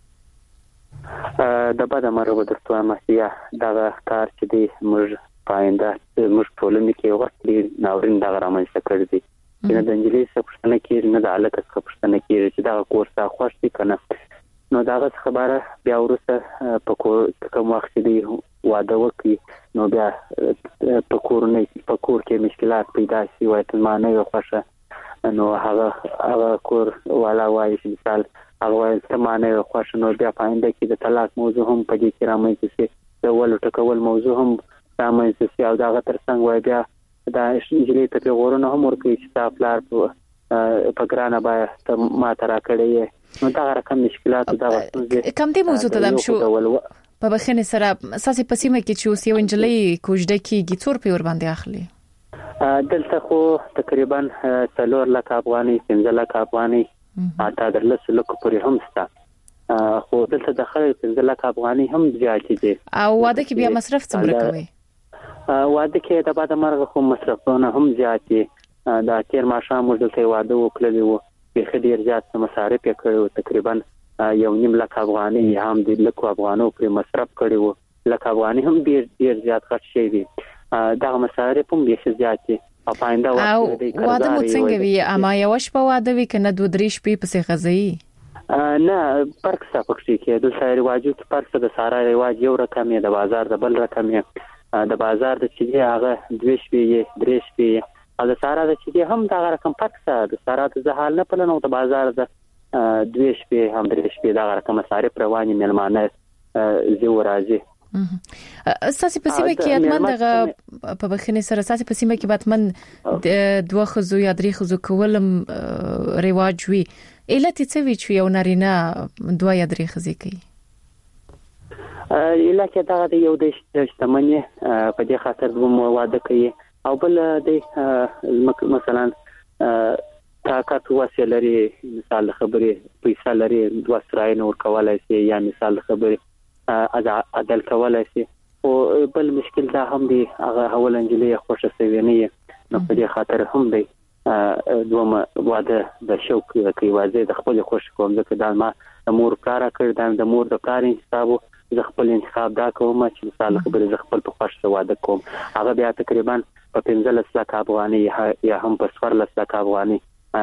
د بده مرغه درته ماسیا دا کار چې دی موږ پاینده موږ ټولنې کې وخت ناورین دا رامنځته کړی دی نه د انجلۍ څخه پښتنه کیږي نه د الک څخه پښتنه کیږي چې دا کورسه خوښ دي کنه نو دا خبره بیا ورسره په کوم وخت دی واده وکړي نو بیا په کور کې مشکلات پیدا شي وای ته ما نه خوښه نو هغه کور والا وایي چې مثال هغه وایي ته ما نه خوښه نو بیا پاینده کې د طلاق موضوع هم په دې کې رامنځته شي د ولو ټکول موضوع هم رامنځته شي او دا تر څنګ وای بیا دا انجلۍ ته غوړنه هم ورکوي چې تا پلار په ګرانه باید ما ترا کړی نو دا رقم مشکلات دا کوم دې موضوع ته دم شو په بخنه سره اساسي پسیمه کې چې اوس یو انجلۍ کوژده کیږي څور په ور باندې اخلي دلته خو تقریبا 4 لک افغاني 15 لک افغاني اته درلس لک پورې هم ستا خو دلته د خلک 15 لک افغاني هم زیات دي او واده کې بیا مصرف څومره کوي واده کې د بعد مرغ خو مصرفونه هم زیات دي. دا تیر ماښام موږ دلته واده وکړلی وو، بیخي ډېر زیات مصارف یې کړي وو، تقریبا 1.5 لک افغانۍ هم د لکو افغانو پرې مصرف کړي وو. لک افغانۍ هم ډېر زیات خرڅ شوي دي. دغه مصارف هم بیخي زیات دي. او واده مو څنګه وي؟ اما یو شپه واده وي کنه 2-3 شپې پسې غزي؟ نه فرق څه پکې کې د ساري واجب فرق د سارا رواج یو رقم دی، د بازار د بل رقم دی. د بازار د چې هغه 2 شپې 3 شپې او د سارا د چې هم دا رقم فرق څه د سارا د زحال نه پلنو د بازار د 2 شپې هم 3 شپې دا رقم مصارف رواني ملمانه زو راځي. اساسي پسیمه کې اتمن دغه په بخنه سره اساسي پسیمه کې باتمن 2 خزو یا 3 خزو کولم رواج وي. علت څه وی چې یو نارینه 2 یا 3 خزي کوي؟ علت دا د یو د اجتماعي په دې خاطر دوه واده کوي او بل د مثلا طاقت وسه لري، مثال خبرې پیسې لري، دوه سرای نور کولای شي یا مثال خبرې عدل کولای شي. او بل مشکل دا هم دی هغه اول انجلې خوشا سوي نه نو په دې خاطر هم دی دوه واده د شوق کوي واځي د خپل خوش کوم ځکه دا ما مور کار کړ د مور د کار حساب ز خپل انتخاب دا کوم چې مثال خبرې ز خپل په خوش واده کوم. هغه بیا تقریبا په 15 لک افغاني یا هم په 14 لک افغاني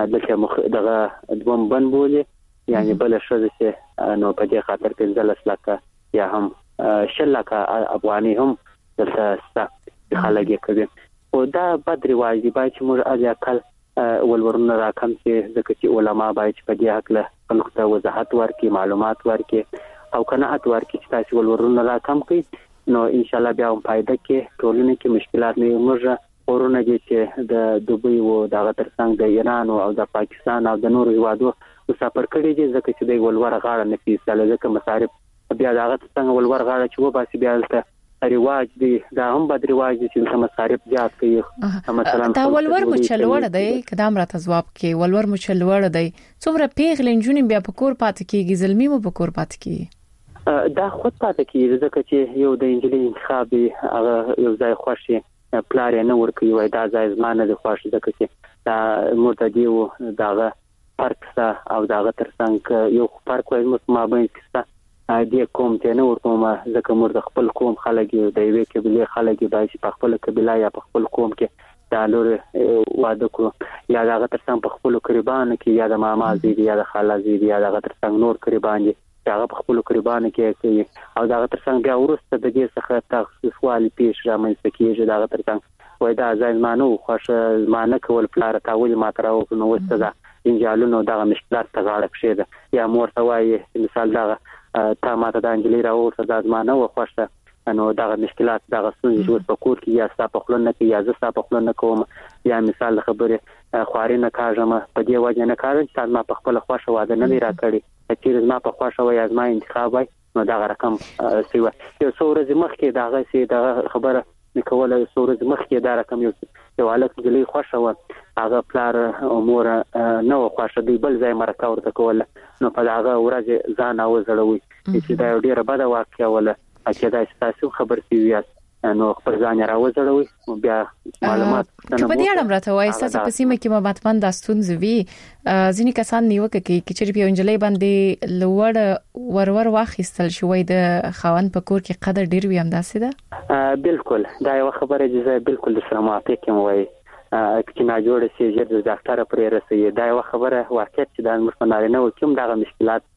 دغه دغه دوم بن بولې یعنی بل شوه چې نو په دې خاطر 15 لک یا هم 6 لک افغاني هم دلته خلک کوي. او دا بد رواج دی باید چې موږ اځکل ولورونه راکم چې ځکه چې علما باید په دې حق له خلکو وضاحت ورکړي، معلومات ورکړي او قناعت ورکړي چې تاسو ولورونه راکم کړئ نو ان شاء الله بیا هم فائدہ کې ټولنه کې مشکلات نه موږ ورونه دي چې د دوبۍ او د ترڅنګ د ایران او د پاکستان او د نورو هیوادو مسافر کړي دي ځکه چې د ولور غاړه نه پیسه ځکه مصارف بیا دا څنګه ولور غاړه چې و باسي بیا ته رواج دی دا هم بد رواج دي چې مصارف زیات کوي. مثلا دا ولور مو چلوړ دی کدام راته جواب کې ولور مو چلوړ دی څومره پیغلنجونی بیا په کور پات کېږي ظلمي مو په کور پات کېږي دا خود پات کېږي ځکه چې یو د انجلۍ انتخاب هغه یو ځای خوشي پلار نه ورکوي وای دا ځای زمانه د خوشي ځکه چې دا مرتدی و داغه فرق او داغه ترڅنګ یو فرق وای مسلمان کې دې کوم ته نه ورکوم ځکه موږ د خپل قوم خلک د یوې قبيله خلک باید په خپل قبيله یا په خپل قوم کې دا لور واده کو یا د ترڅنګ په خپل قربان کې یا د ماما زی یا د خاله زی یا د ترڅنګ نور قربان دي هغه په خپل قربان کې کوي او دا ترڅنګ بیا ورسته د دې څخه تخصیص والی پیش را منځ کېږي دا ترڅنګ وای دا ځای مانو خوښ مانه کول پلار تاول ما تراو نو وسته دا انجالونو دا مشکلات ته غاړه کېده یا مور توای مثال دا تا ماته د انجلۍ راوړه د ازمانه او خوښه نو دا مشکلات دا څنګه جوړ پکور کې یا ستاسو خپل نه کې یا زه ستاسو خپل نه کوم یا مثال خبره خواري نه کاږم په دې وجه نه کاږم چې ما په خپل خوښه واده نه لري راکړي چې ما په خوښه وای ازما انتخاب وای نو دا رقم سیوه یو څورز مخکې دا غسي دا خبره نکوله څورز مخکې دا رقم یو الک دلی خوښه و هغه پلار امور نو خوښه دی بل ځای مرکه ورته کوله نو په هغه ورځ ځان او زړوي چې دا ډیره بده واقعه ولا چې دا تاسو خبر سي نو خپل ځان راوځړوي بیا معلومات په دې اړه راته وایي تاسو په سیمه کې مباتمن د ستونزې وی ځینې کسان نیوکه کوي چې په انجلۍ باندې لوړ ورور واخیستل شوی د خاون په کور کې قدر ډیر وي همداسې ده بالکل دا یو خبره چې بالکل د سره موافق یم وایي چې نه جوړ شي چې د ډاکټر پرې رسېږي دا یو خبره واقعیت چې د مسلمانانو نه کوم دا مشکلات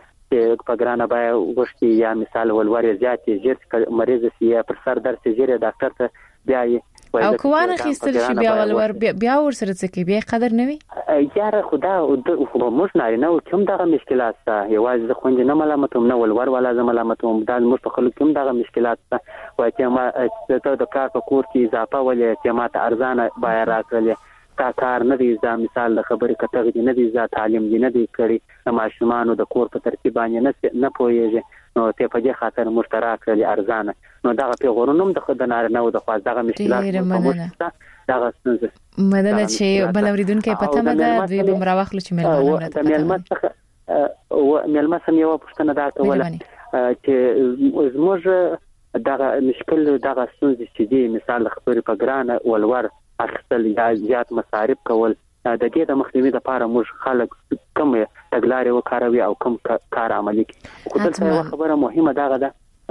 چې په ګرانه بای وشتي یا مثال ولور زیات چې مریض سي پر سر درس زیره ډاکټر ته بیا او کوانه خېستل شي بیا ولور بیا ورسره څه کې بیا قدر نه وي یاره خدا او موږ نه کوم دا مشکلات یوازې خوند نه ملامتوم نه ولور ولا ملامتوم دا موږ په خلک کوم دا مشکلات وای چې ما ته د کار په کور کې اضافه ولې چې ما ته ارزانه بای راکړل کار نه دی ځا مثال د خبرې کتغ دی نه دی ځا تعلیم دی نه دی کړی د ماشومانو د کور په ترتیب باندې نه پوهیږي نو ته په دې خاطر مشترک لري ارزانه نو دا په غورونم د خدای نه او د خواز دغه مشکلات دغه څنګه مدنه چې بلوریدونکو پته مده دوی به مراوخلو چې ملمت سم یو پښتنه دا کوله چې زموږ دغه مشکل دغه ستونزې چې دی مثال خبرې په ګرانه ولور اخیستل یا زیات مصارف کول د دې د مخنیوي لپاره موږ خلک کوم تګلارې وکاروي او کوم کار عملي کوي. خو دلته یو خبره مهمه ده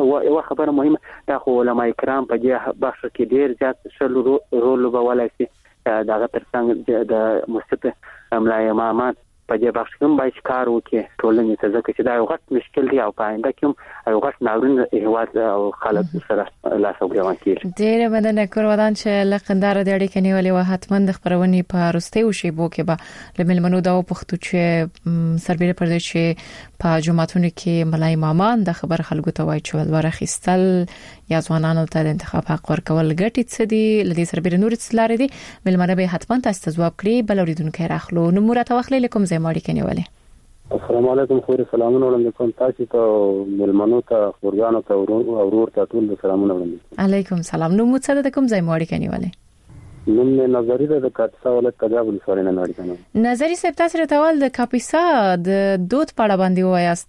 دا خو علماء کرام په دې بحث کې ډیر زیات رول لوبولای شي. دغه ترڅنګ د مثبت ملا امامان په دې بحث کې باید کار وکړي ټولنې ته، ځکه چې دا یو غټ مشکل دی او په آینده کې یو غټ ناورین هیواد او خلک سره لاس او ګریوان کیږي. ډېر مننه کورودان چې لقندار د اړیکې نیولې و. حتما د خبرونې په وروستیو شیبو کې به لملمنو دا پښتو چې سربېره پر دې چې په جمعتونو کې ملای امامان د خبر خلکو ته وایي چې ولور اخیستل یا ځوانانو ته د انتخاب حق ورکول ګټي څه دي، لدې سربېره نور څه لارې دي، ملمنه به حتما تاسو ته ځواب کړي. بل اوریدونکو راخلو نو مرته واخلې کوم ځای ماړي کې نیولې. السلام علیکم، خوري سلامونه وړاندې کوم تاسو ته، ملمنو ته، خورګانو ته، ورور ته ټول سلامونه وړاندې. علیکم سلام. نو مو څه د کوم ځای ماړي کې نیولې؟ نوم نه نظری د کاپیسا ولایت کجاب ولسوالۍ نه نړۍ کنه. نظری صاحب تاسو راټول د کاپیسا د دود پاړه باندې وایاست.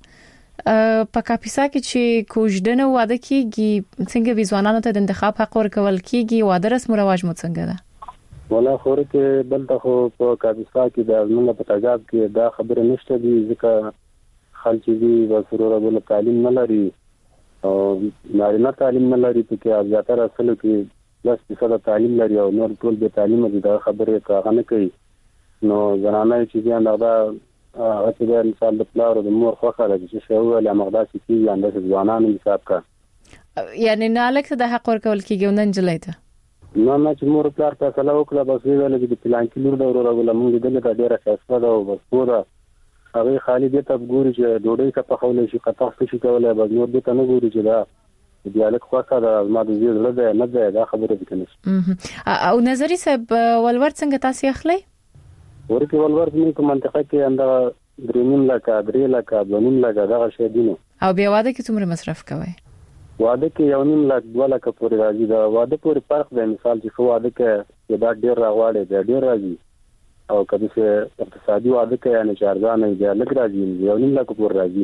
په کاپیسا کې چې کوژدنه واده کیږي څنګه ویزوانانو ته د انتخاب حق ورکول کیږي، واده رسم او رواج مو څنګه ده؟ ولا خور کې بلته خو په کاپیسا کې د موږ په کجاب کې دا خبره نشته دي، ځکه خلک دي وسروره بل تعلیم نه لري او نارینه تعلیم نه لري، په کې زیاتره اصل کې 10% تعلیم لري او نور ټول به تعلیم دي. دا خبره کاغه نه کوي. نو زنانه چې بیا دغه هغه د مثال د پلار او د مور خوخه د چې شو ولا مقداسي کې انداز ځوانانو حساب کا، یعنی نه لکه د حق ورکول کېږي نن جلیته نه چې مور پلار فیصله وکړه بس ویل چې د پلان کې لور د ورور غلمون دې له ډیره فیصله ده او بس پورا هغه خالی دې ته ګوري چې ډوډۍ کا په خولې شي قطع شي کولای بس نور دې ته نه ګوري چې دا دیالک خوخه د ما د زیړ له نه ده. دا خبره دې کنه. او نظری صاحب ولور څنګه تاسو اخلي؟ ورته ولور دې په منطقه کې انده 3 لک 3 لک 2 لک دغه شی دي. او بیا واده کې څومره مصرف کوي؟ واده کې 1 لک 2 لک پورې راځي. دا واده پورې فرق دی. مثال چې خو واده کې دا ډیر راغواړي دا ډیر راځي او کله چې اقتصادي واده کې یعنی چارګانې دی لګ راځي 1 لک پورې راځي.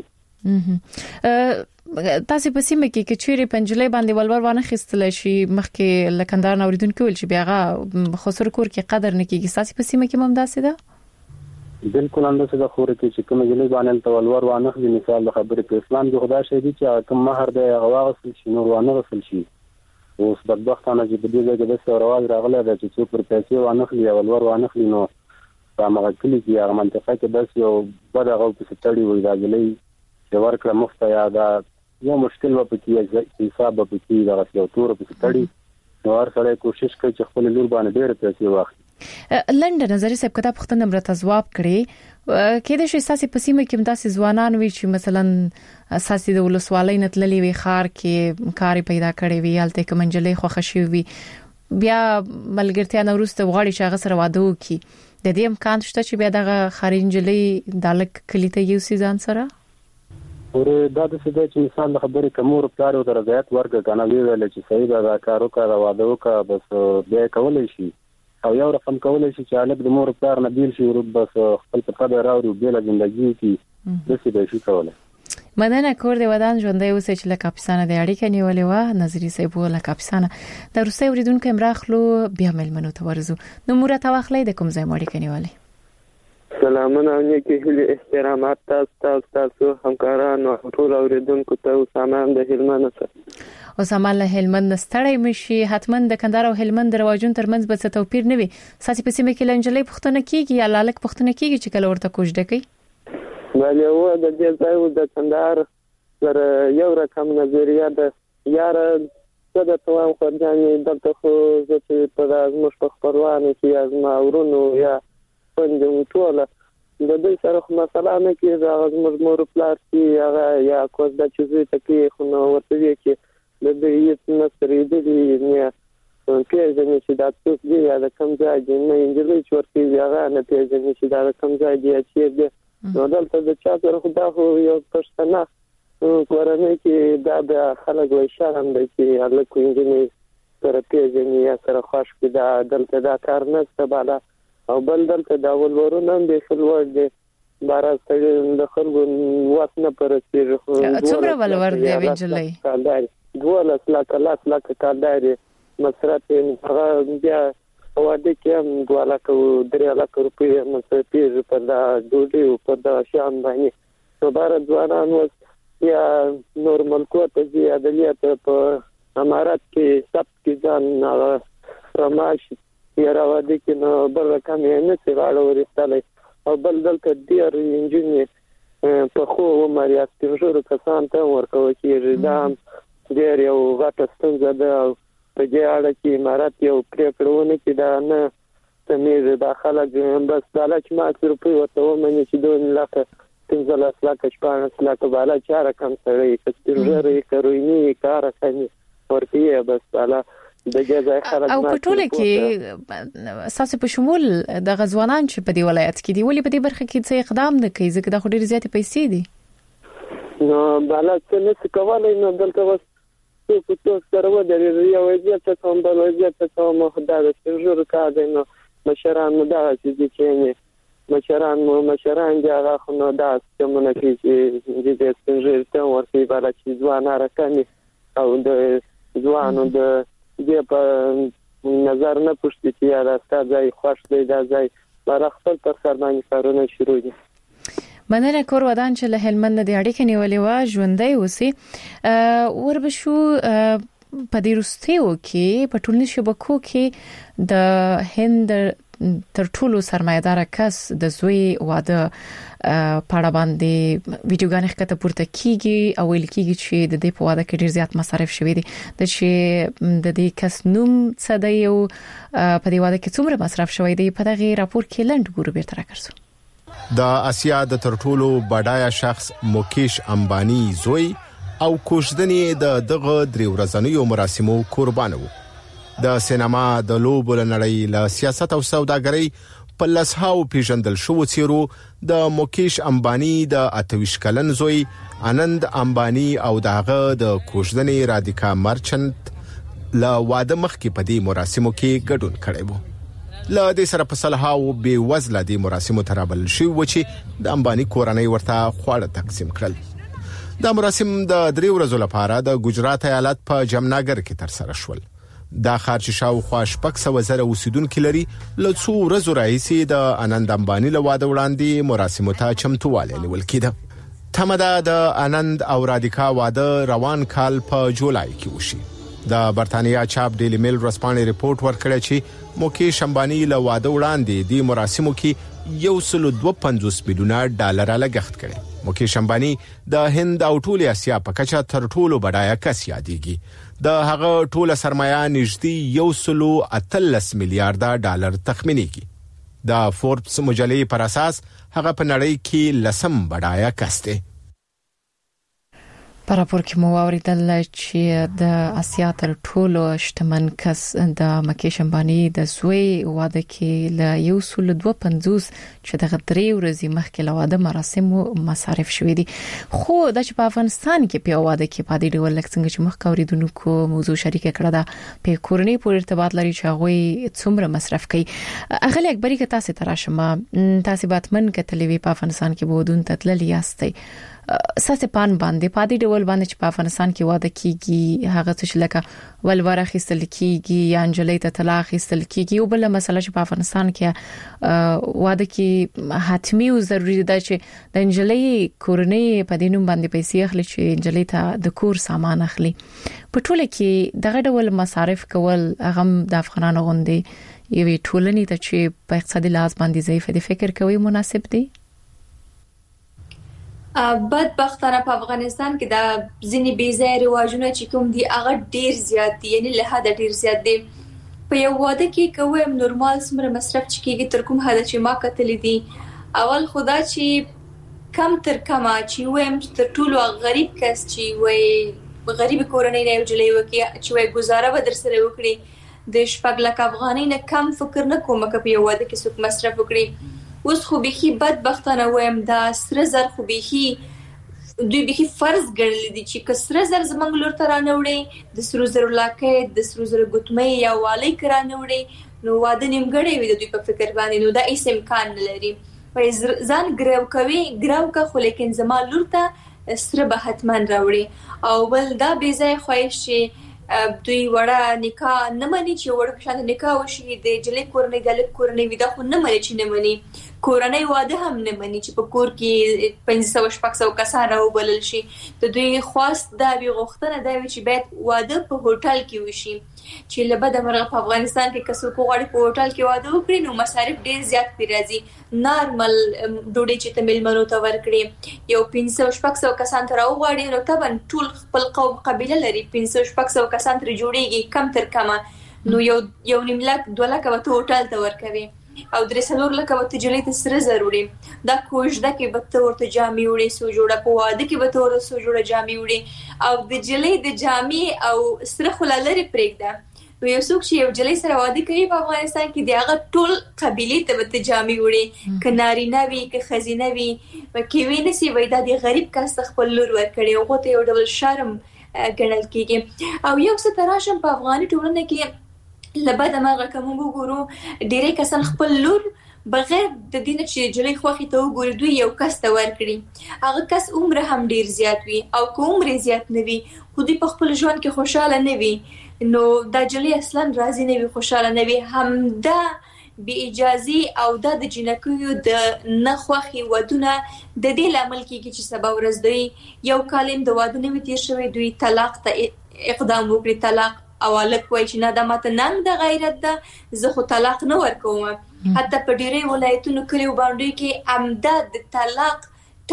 تاسو په سیمه کې چیرې پنځلې باندې ولور وانه خستل شي مخکې لکندار اوریدونکو ول چې بیاغه خسر کور کې قدر نه کیږي. تاسو په سیمه کې ممداسه ده؟ بالکل اندازه د خور کې چې کوم جلې باندې تولور وانه خې مثال خبره په اسلام کې خدا شي دي چې کوم مہر دی هغه غوښتل شي نور وانه غوښتل شي. اوس بدبختانه چې په دې ځای کې د سورواز راغله د چې څو پر پیسې وانه خې ولور وانه خې نو هغه کلی کې هغه منطقه کې بس یو بدغه په ستړي وي دا جلې چې ورکړه مفته یا دا یو مشکل و پکې حساب پکې دا یو تور په ستړي نو هر سره کوشش کوي چې خپل لور باندې ډېر پیسې واخلي. لنډه نظر صاحب کته پختنه مرته جواب کړي کېد شي ساسي په سیمه کې متاسې ځوانان وي چې مثلا اساسي د ولسوالۍ نتللي وي خار کې کاری پیدا کړي وي الته کومنجلې خوښ شي وي بیا ملګرتیا نورسته وغاړي چې هغه سره واده وکي د دې امکان شته چې بیا دغه خارنجلې دالک کلیته یو سیزان سره اور دا د څه چې مثال خبرې کومور پلار او درځات ورګه کنه ویل چې صحیح دا کارو کا واده وکا بس به کولای شي او یو رقم کولای شي چې الګ د مور پلار نه بیل شي ورو بس خپل په خبره راوړي بیل ژوندۍ کی دسي به شي کولای. مدنه کور دی ودان ژوندۍ اوسې چې لکه افسانه د اړیکې نیولې و نظری صاحب لکه افسانه د روسي اوریدونکو امراخلو بیا ملمنو ته ورزو نو مرته واخلې د کوم ځای اړیکې نیولې. سلامونه او نیکی هیله احترامات تاسو همکارانو ټول اوریدونکو ته سلام د هلمند سره. اسامه له هلمند ستړی مشي حتما د کندهار او هلمند رواجون ترمنځ به څه توپیر نه وي. ساسي په سیمه کې لنجلې پښتنه کیږي یا لالیک پښتنه کیږي چې کله ورته کوژده کوي. بل یو د دې ځای د کندهار سره یو رقم نظریه ده یار څه د توام خورځانې دلته خو چې په ازموش په خبروانه کې ازما ورونو یا پنځم ټوله د دې سره خو مثلا نه کې د ازموش مور پلار کې هغه یا کوز د چیزې تکي خو نو ورته کې د دې یت نصرې دې نه پیژنې چې دا څه دی یا د کم ځای دی نه انجلې چورتي هغه نه پیژنې چې دا کم ځای دی چې دې نو دلته د چا سره خدا خو یو پښتنه کورنۍ کې دا د خلک وای شرم دی چې الله کو انجلې سره پیژنې یا سره خوش کې دا دلته دا کار نه ستباله او بل دلته دا ولورونه به خلوړ دي بارا سره د خلکو واسنه پرسته څومره ولور دی وینجلې 12 لک کارډاري مصرف هغه بیا واده کې هم 2 لک او 3 لک روپۍ مصرف په دا ډوډۍ او په دا شام باندې نو بار ځوانان وس یا نورمال کوته چې عدالت په امارات کې سب کې ځان رماش یا راوړي کې نو بل رقم یې نه سیواله ورستلې او بل دلته ډیر انجینیر په خو عمر یا ستنجور کسان ته ورکوي چې دا ډیر یو غټه ستونزه ده په دې اړه چې امارات یو پریکړونه کې دا نه تمیز داخله بس داله چې ما روپۍ ورته ومني چې 2 لک 15 لک 14 لک بالا چاره کم سړی کسترجري کروینی کار کوي ورته بس بالا د جزای خلک او په ټوله کې اساس په شمول د غزوانان چې په دی ولایت کې دی ولې په دې برخه کې څه اقدام نه کوي ځکه دا خو ډېر زیاتې پیسې دي نو بالا څه نه کولای نو دلته وس څه سره ودرې یو وضعیت کوم بل وضعیت کوم خدای د سرجور کار دی نو مشران دا چې مشران دی هغه خو نو دا څنګه کې چې د سرجور ته ورته بالا چې ځوان راکني او د ځوانو د دې په نظر نه پوښتې چې دا ستاسو خوښ دی دا ځای بار خپل تر سر باندې کارونه شروع دي مننه کور ودان چې له هلمند د اړیکې نیولې و ژوندۍ اوسې وربشو په دې وروستیو کې په ټولنیزو شبکو کې د هند تر ټولو سرمایدار کس د زوی واده پاړه باندې ویډیوګانې ښکته پورته کیږي او ویل کیږي چې د دې په واده کې ډیر زیات مصارف شوي دي د چې د دې کس نوم څه دی او په دې واده کې څومره مصرف شوی دی په دغه راپور کې لند ګورو بیرته راکړسو د اسیا د تر ټولو بډایه شخص موکیش امبانی زوی او کوشدنې د دغه درې ورځنیو مراسمو قربان وو د سینما د لوبو لنړۍ له سیاست او سوداګرۍ په لسهاو پیژندل شو چیرو د موکیش امبانی د 28 کلن زوی آنند امبانی او دغه د کوشدنې رادیکا مرچنت لا واده مخکې په دې مراسمو کې ګډون کړي وو لا دې سره په صلحاو به وزله دې مراسمو ترابل شي و چې د امبانی کورنۍ ورته خواړه تقسیم کړل دا مراسم د 3 ورځې لپاره د ګجرات ایالت په جمناګر کې تر سره شول دا خارج شاوخوا شپږ سوه زره اوسیدونکو لري له څو ورځې راهیسې د آنند امبانی له واده وړاندې مراسمو ته چمتووالی نیول کېده تمه د آنند او رادیکا واده روان کال په جولای کې وشي د برتانیا چاپ ډیلی میل ورځپاڼې ریپورت ورکړی چې موکیش امبانی له واده وړاندې د مراسمو کې $1.25 میلیون لګښت کړي موکیش امبانی د هند او ټول اسیا په کچه تر ټولو بډایه کس یادېږي د هغه ټوله سرمایه نږدې $113 میلیارډ تخمینېږي د فوربس مجلې پر اساس هغه په نړۍ کې لسم بډایه کس دی په راپور کې مو اوریدل چې د اسیا تر ټولو شتمن کس د موکیش امبانی د زوی واده کې له $125 چې د 3 ورځې مخکې له واده مراسمو مصارف شوې دي خو د چې په افغانستان کې په واده کې په دې ډول څنګه چې مخ اوریدونکو موضوع شریک کړه دا په کورنۍ پورې ارتباط لري چې هغه څومره مصرف کوي اغلی اکبری که تاسو تراشمه تاسو باتمن کتلې وی په افغانستان کې بودون تتللی یاستئ ساسه پان باندې پادې ډول باندې چې په افغانستان کې واده کیږي هغه څه لکه ولور اخیستل کیږي یا انجلۍ ته طلاق اخیستل کیږي او بل مسله چې په افغانستان کې واده کې حتمی او ضروری ده چې د انجلۍ کورنۍ په دینوم باندې پیسې اخلي چې انجلۍ ته د کور سامان اخلي په ټوله کې دغه ډول مصارف کول هغه د افغانانو غوندي یوه ټولنې ته چې په اقتصادي لحاظ باندې ضعیف دي فکر کوي مناسب دي بدبختانه په افغانستان کې دا ځینې بیځای رواجونه چې کوم دي هغه ډیر زیات دي یعنی له حد ډیر زیات دي په یو واده کې کوم نورمال سمره مصرف چکیږي تر کوم حد چې ما کتلې دي اول خدا چې کم تر کما چې ویم تر ټولو غریب کس چې وای غریب کورنۍ نه وجلې وکي چې وای گزاره به در سره وکړي د شپږ لک افغانۍ نه کم فکر نه کوم چې په یو واده کې څوک مصرف وکړي اوس خو به بدبختانه وایم دا سره زر خو به دوی به فرض ګڼل دي چې کسره زر زمنګ لور ته رانوړي د سرو زر لاکې د سرو زر ګوتمې یا والی کرانوړي نو واده نیمګړی وي د دوی په فکر باندې نو دا هیڅ امکان نه لري وای ځان ګرو کوي ګرو کا خو لیکن زما لور ته سره به حتمان راوړي او بل دا بې ځای خواهش چې دوی وړه نکاح نه مني چې وړه په شان نکاح وشي د جلې کورنۍ د لک کورنۍ ودا خو نه مني چې نه مني کورنۍ واده هم نه مني چې په کور کې 500-600 کسان راوبلل شي د دوی خواست دا وی غوښتنه دا وی چې باید واده په هوټل کې وشي چې لبد مرغه په افغانستان کې کسو کوغړی په هوټل کې واده وکړي نو مصارف ډیر زیات پی راځي نارمل ډوډۍ چې تمل منو ته ورکړي یو 500-600 کسان تر اوغړي نو طبعا ټول خپل قوم قبيله لري 500-600 کسان تر جوړيږي کم تر کمه نو یو نیم لک 2 لک به هوټل ته ورکوي او 3 لک به تجلیت سره ضروري دا کوژده کې به تورته جامې وړي سو جوړه په واده کې به تورته سو جوړه جامې وړي او د جلې د جامې او سره خلالري پرېږده نو یو څوک چې یو جلې سره واده کوي په افغانستان کې دی هغه ټول قبيله ته به جامې وړي کناري نوي که خزینه وي کې وی نسی وای دا د غریب کس خپل لور ورکړي او ته یو ډول شرم ګڼل کېږي او یو څه تراشم په افغاني ټولنه کې لبد ماغه کوم وګورو ډېرې کسان خپل لور بغیر د دین چې جلې خوخي ته وګوري دوی یو کس ته ورکړي هغه کس عمر هم ډیر زیات وي او کوم عمر زیات نه وي خو دوی په خپل ژوند کې خوشاله نه وي نو دا جلې اصلا راضي نه وي خوشاله نه وي هم دا بی اجازي او د جنکیو د نخوخي ودونه د دې لامل کېږي چې سبا ورځ دوی یو کالم د واده نه وي تیر شوی دوی طلاق ته اقدام وکړي طلاق اوالک وای چې نه د ماته ننګ د غیرت ده زه خو طلاق نه ورکوم حتی په ډیرې ولایتونو کلیو باندې کې امداد د طلاق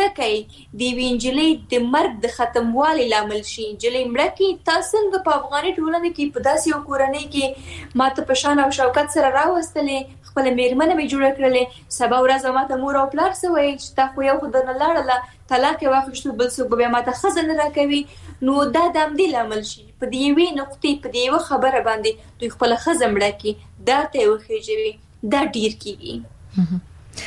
ټکي دی وینجلې د مرګ د ختموالي لامل شي جلې مړه کې تاسو څنګه په افغاني ټولنه کې په داسې یو کورنۍ کې ماته په شان او شوکت سره راوستلې خپل میرمنه می جوړ کړلې سبا ورځ ماته مور او پلار سوې چې تا خو یو خدای نه لاړله طلاق واخښتو بل څوک به ماته خزن راکوي نو دا د دې لامل شي په دې وی نقطې په دې خبره باندې دوی خپل خزم راکي دا ته وخیږي دا ډیر کیږي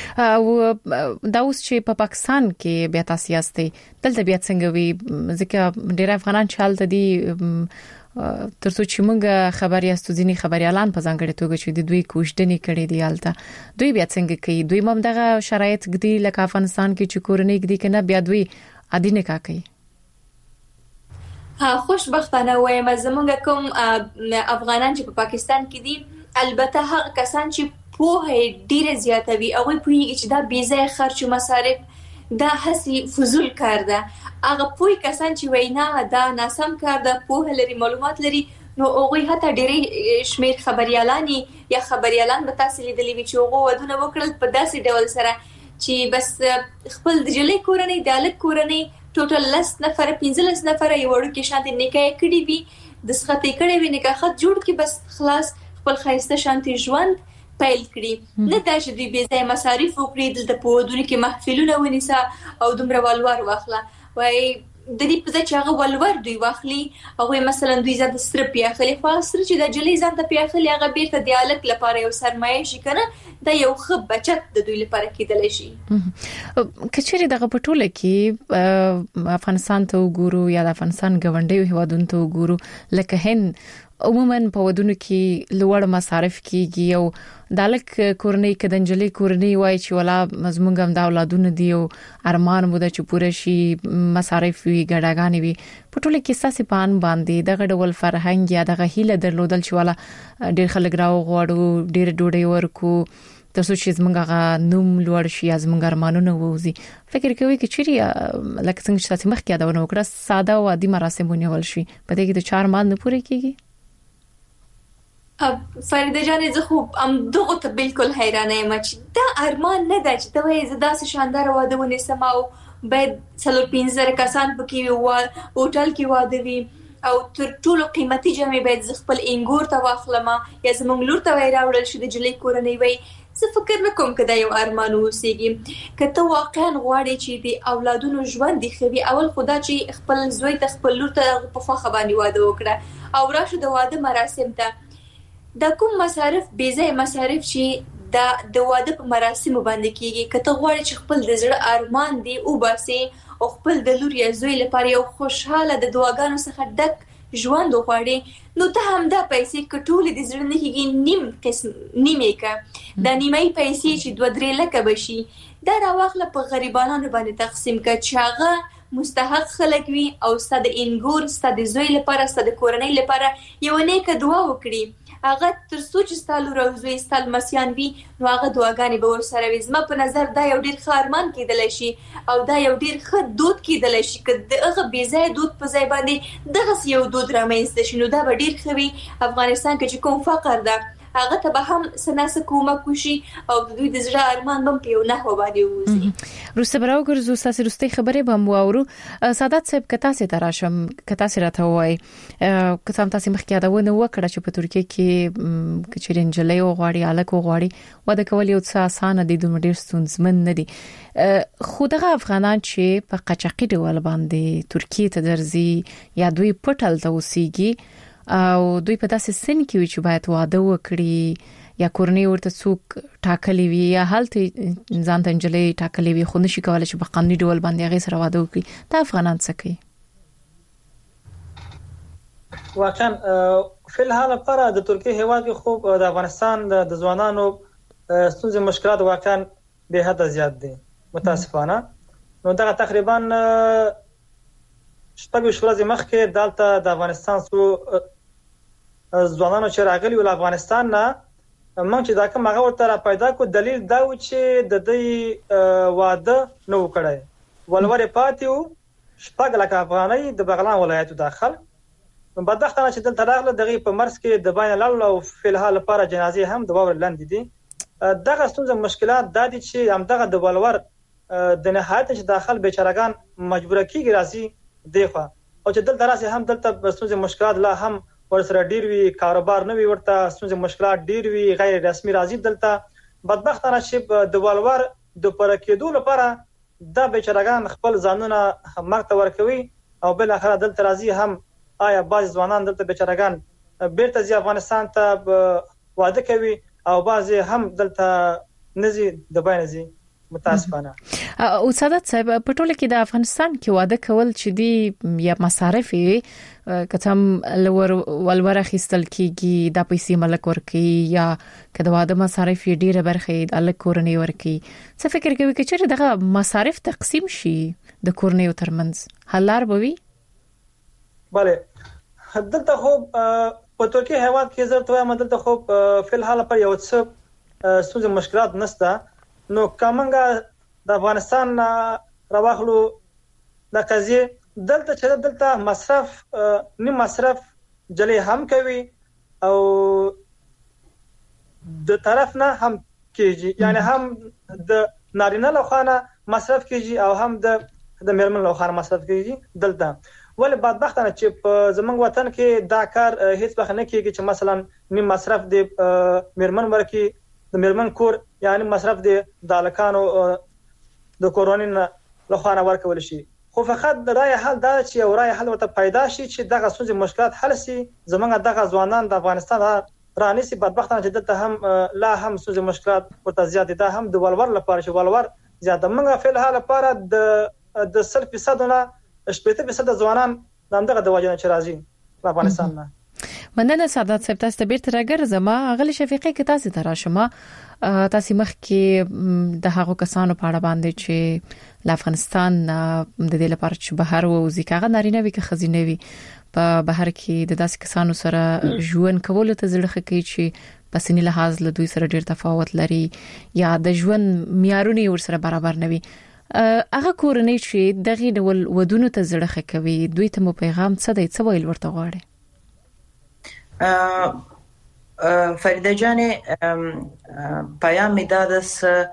او دا اوس چې په پاکستان کې بیا تاسو یاستئ دلته بیا څنګه وي ځکه ډیر افغانان چالت دي ترڅو چې موږ خبري استو ځینی خبري اعلان په ځانګړي توګه چې د دوی کوشدنې کړې دي البته دوی بیا څنګه کوي دوی هم دغه شرایط ګدي لکه افغانستان کې چې کورنۍ ګدي کنه بیا دوی ادینه کا کوي خوشبختانه وایم زمونږ کوم افغانان چې په پاکستان کې دي البته هغه کسان چې په ډیره زیاته وي او په یوه چې دا بې ځای خرچ مصارف دا هسي فزول کار ده هغه پوي کسان چې وینا دا ناسم کار ده په لري معلومات لري نو هغه حتی ډېری شمیر خبريالانی یا خبريالان به تاسو لیدلې چې هغه ودونه وکړل په داسې ډول سره چې بس خپل د جلې کورنۍ د الک کورنۍ ټوټل 10 نفر 15 نفر یو وړو کې شانتي نکاح کړي وي د سختې کړي وي نکاح خط جوړ کې بس خلاص خپل خایسته شانتي ژوند پیل کړي نه دا چې دوی بې ځای مصارف وکړي د پودونو کې محفلونه ونیسا او دومره والوار واخله وای د دې په ځای چې هغه والوار دوی واخلي هغه مثلا دوی زړه سترپی اخلي خو سره چې د جلې ځان ته پیاخلي هغه بیرته د الک لپاره یو سرمایه شي کنه دا یو خب بچت د دوی لپاره کېدل شي کچېری دغه پټوله کې افغانستان ته وګورو یا د افغانستان غونډې هوادون ته وګورو لکه هند عموما په ودونو کې لوړ مصارف کیږي او دالک کورنۍ کدنجلې کورنۍ وای چې ولا مزمونږ هم د اولادونو دی او ارمان مو د چې پوره شي مصارف وی ګډاګانی وي په ټوله کې ساسي پان باندې د غډول فرهنګ یا د غهیله درلودل چې ولا ډیر خلک راو غواړو ډیر ډوډۍ ورکو تاسو چې زمونږه نوم لوړ شي از مونږ ارمانونه ووزي فکر کوي چې چیرې لکه څنګه چې تاسو مخکې یادونه وکړه ساده او عادي مراسمونه ول شي په دې کې د 4 ماند نه پوره کیږي فریده جانې زه خو ام دغه ته بالکل حیرانه یم چې دا ارمان نه ده چې ته یې زدا سه شاندار واده ونیسم او باید 3-5 کسان پکې وي هوټل کې واده وي او تر ټولو قیمتي جامې باید خپل انګور ته واخلم یا زمونږ لور ته راوړل شي د جلې کورنۍ وي زه فکر نکوم کدا یو ارمان وسیږي کته واقعا غواړي چې د اولادونو ژوند دی خوي اول خدا چې خپل زوی ته خپل لور ته په فخ باندې واده وکړه او راشه د واده مراسم ته دا کوم مصارف بیزه مصارف چې د واده په مراسم باندې کیږي کته غواړي چې خپل د زړه ارمان دی او باسي او خپل د لور یا زوی لپاره یو خوشاله د دعاګانو څخه ډک ژوند وغواړي نو ته هم دا پیسې کټول د زړه نه کیږي نیم قسم نیمه کا د نیمه پیسې چې 2-3 لک بشي دا راوخله په غریبانو باندې تقسیم کا چې هغه مستحق خلک وي او ستاسو د انګور ستاسو د زوی لپاره ستاسو د کورنۍ لپاره یو نیکه دعا وکړي هغه تر څو چې ستاسو روزوي ستاسو مسیان وي نو هغه دعاګانې به ورسره وي زما په نظر دا یو ډیر ښه ارمان کېدلی شي او دا یو ډیر ښه دود کېدلی شي که دغه بې ځایه دود په ځای باندې دغسې یو دود رامنځته شي نو دا به ډیر ښه وي افغانستان کې چې کوم فقر ده هغه ته به هم څه کومک وشي او د دوی د زړه ارمان به په یو نحو باندې ووځي. روسته براو ګرځو ستاسو وروستۍ خبرې به مو واورو. سعادت صاحب که تاسو ته راشم که تاسو راته وایي که تاسو مخکې یادونه وکړه چې په ترکیه کې کچېرین جلې او غواړي الک او غواړي ودا کول یو څه اسانه دي دومره ډیر ستونزمن نه دي خو دغه افغانان چې په قاچاقي ډول باندې ترکیه ته درځي یا دوی پټل ته اوسېږي او دوی په داسې سن کې وي چې باید واده وکړي یا کورنۍ ورته څوک ټاکلي وي یا هلته ځان ته نجلې ټاکلي وي خو نشي کولای چې په قانوني ډول باندې هغه سره واده وکړي دا افغانان څه کوي؟ واقعا فلحال لپاره د ترکیه هیواد کې خوب د افغانستان د ځوانانو ستونزې مشکلات واقعا به حد زیات دي متاسفانه. نو دا تقریبا شپږ ورځې مخکې دلته د افغانستان ځوانانو چې راغلي ول افغانستان نه موږ چې دا کوم هغه ورته پیدا کو دلیل دا و چې د دې واده نو کړی ولور پاتیو شپږ لک افغانۍ د بغلان ولایتو داخل بدبختانه چې دلته راغله دغه په مرز کې د بین الله او فلحال لپاره جنازې هم د باور لاندې دي دغه ستونزه مشکلات د دې چې هم دغه د ولور د نهایت چې داخل بیچارهګان مجبور کیږي راځي دیخوا او چې دلته راځي هم دلته ستونزه مشکلات لا هم ورسره ډیر وی کاروبار نه وی ورته ستونزه مشکلات ډیر وی غیر رسمي راځي دلته بدبختانه چې د ولور د پر کېدو لپاره د بیچارهګان خپل ځانونه مرګ ته ورکوي او بل اخر دلته راځي هم آیا بعض ځوانان دلته بیچارهګان بیرته ځي افغانستان ته واده کوي او بعض هم دلته نزي د باندې متاسفانه. او سعادت صاحب په ټوله کې د افغانستان کې واده کول چې دی یا مصارف کتم لور ولور خستل کیږي د پیسې ملک ورکی یا کله واده مصارف ډیره برخه د الک کورنۍ ورکی څه فکر کوي چې دغه مصارف تقسیم شي د کورنۍ ترمنځ حلار بوي؟ بله دلته خو په ترکیه هیواد کې زه ته وایم دلته خو فلحال پر یو څه ستونزې مشکلات نشته نو کومنګ د افغانستان راوخلو د قضیه دلته چې دلته مصرف نیم مصرف جلې هم کوي او د طرف نه هم کېږي یعنی هم د نارینه لخوانه مصرف کېږي او هم د میرمن لخوانه مصرف کېږي دلته ولې بدبختانه چې په زمونږ وطن کې دا کار هیڅ وخت نه کېږي چې مثلا نیم مصرف د میرمن ورکی د میرمن کور یعنی مصرف د الکانو د کورونین لخوانه ورکول شي خو فقط د رای حل دا چې یو رای حل ورته پیدا شي چې دغه ستونزې مشکلات حل شي زمونږ دغه ځوانان د افغانستان رانیسي بدبختانه چې دلته هم لا هم ستونزې مشکلات ورته زیات دي هم د ولور لپاره چې ولور زیات موږ په الحال لپاره د 0% نه 80% ځوانان دغه د وجنه چې راځي په افغانستان نه. مننه سعادت صاحب تاسو ته بیرته راګرځم غل شفیقي کې تاسو ته راشم تاسو مخ کې د هغو کسانو په اړه باندې چې د افغانستان د دې لپاره چې بهر وځي کاغه نارینه وي که خزینه وي په بهر کې د داسې کسانو سره ژوند کول ته زړه کوي چې په سنی لحاظ له دوی سره ډیر تفاوت لري یا د ژوند معیارونه ورسره برابر نه وي هغه کورنۍ چې دغه ډول ودونو ته زړه کوي دوی ته مو پیغام څه دی څه ویل ورته غواړي؟ فریده جان پیام دادس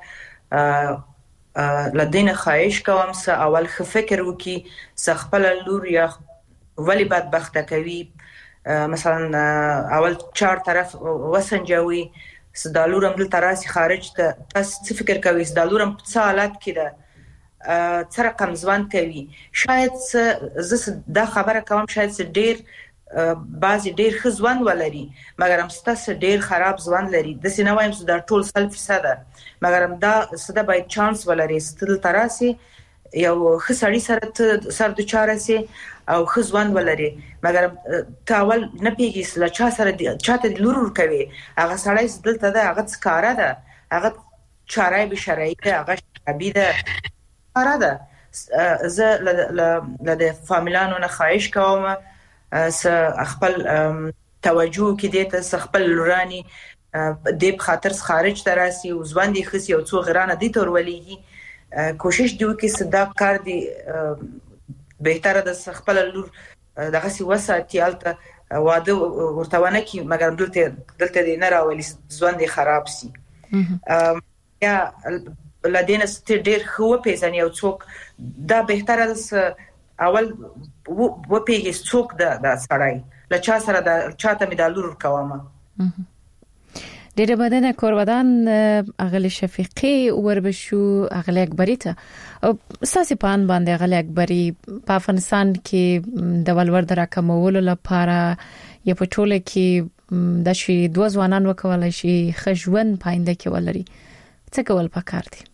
لدین خواهش کوم سه اول خ فکر وکي س خپل لور یا ولی بدبخته کوي مثلا اول 4 طرف وسنجوي س دالورم دل تراسي خارج ته تاسو فکر کوي س دالورم په حالت کې ده څه رقم ځوان کوي شاید زه دا خبره کوم شاید ډیر بعضی ډیر خزوان ولري مګر هم ستاسو ډیر خراب ځوان لري د سینه وایم چې دا ټول 100% مګر هم دا ستاسو باید چانس ولري ستل تراسي یو خسړی سره د چارسي او خزوان ولري مګر تاول نه پیږي سلا چا سره چاته لور کوي هغه سړی دلته دا هغه څکاره ده هغه چارای به شرایط هغه شبیه ده کاره ده زه له فامیلانو نه خواهش کوم خپل توجه کې دې ته خپل لورانی د خاطر خارج تراسي او ځوان دي خسي او څو غرانه دي تور ولېږي کوشش دی وکړي صدا کار دي بهتره د خپل لور دغه سی وساتیالته واده ورتهونه کی مګر دلته دی نه راولي ځوان دي خراب سي یا لدينا ستډیر خو پیژنې او څوک دا بهتره اول و پیږي څوک د سړی لچا سره د چاته مدالور کومه ډېر بدنه کورودان اغلی شفیقي وربشو اغلی اکبری ته اساسي پان باندې اغلی اکبری په افغانستان کې د ولور دراکمولو لپاره یا په ټوله کې د شي دوه ځوانان وکولای شي خجون پاینده کې ولري څه کول پکار دي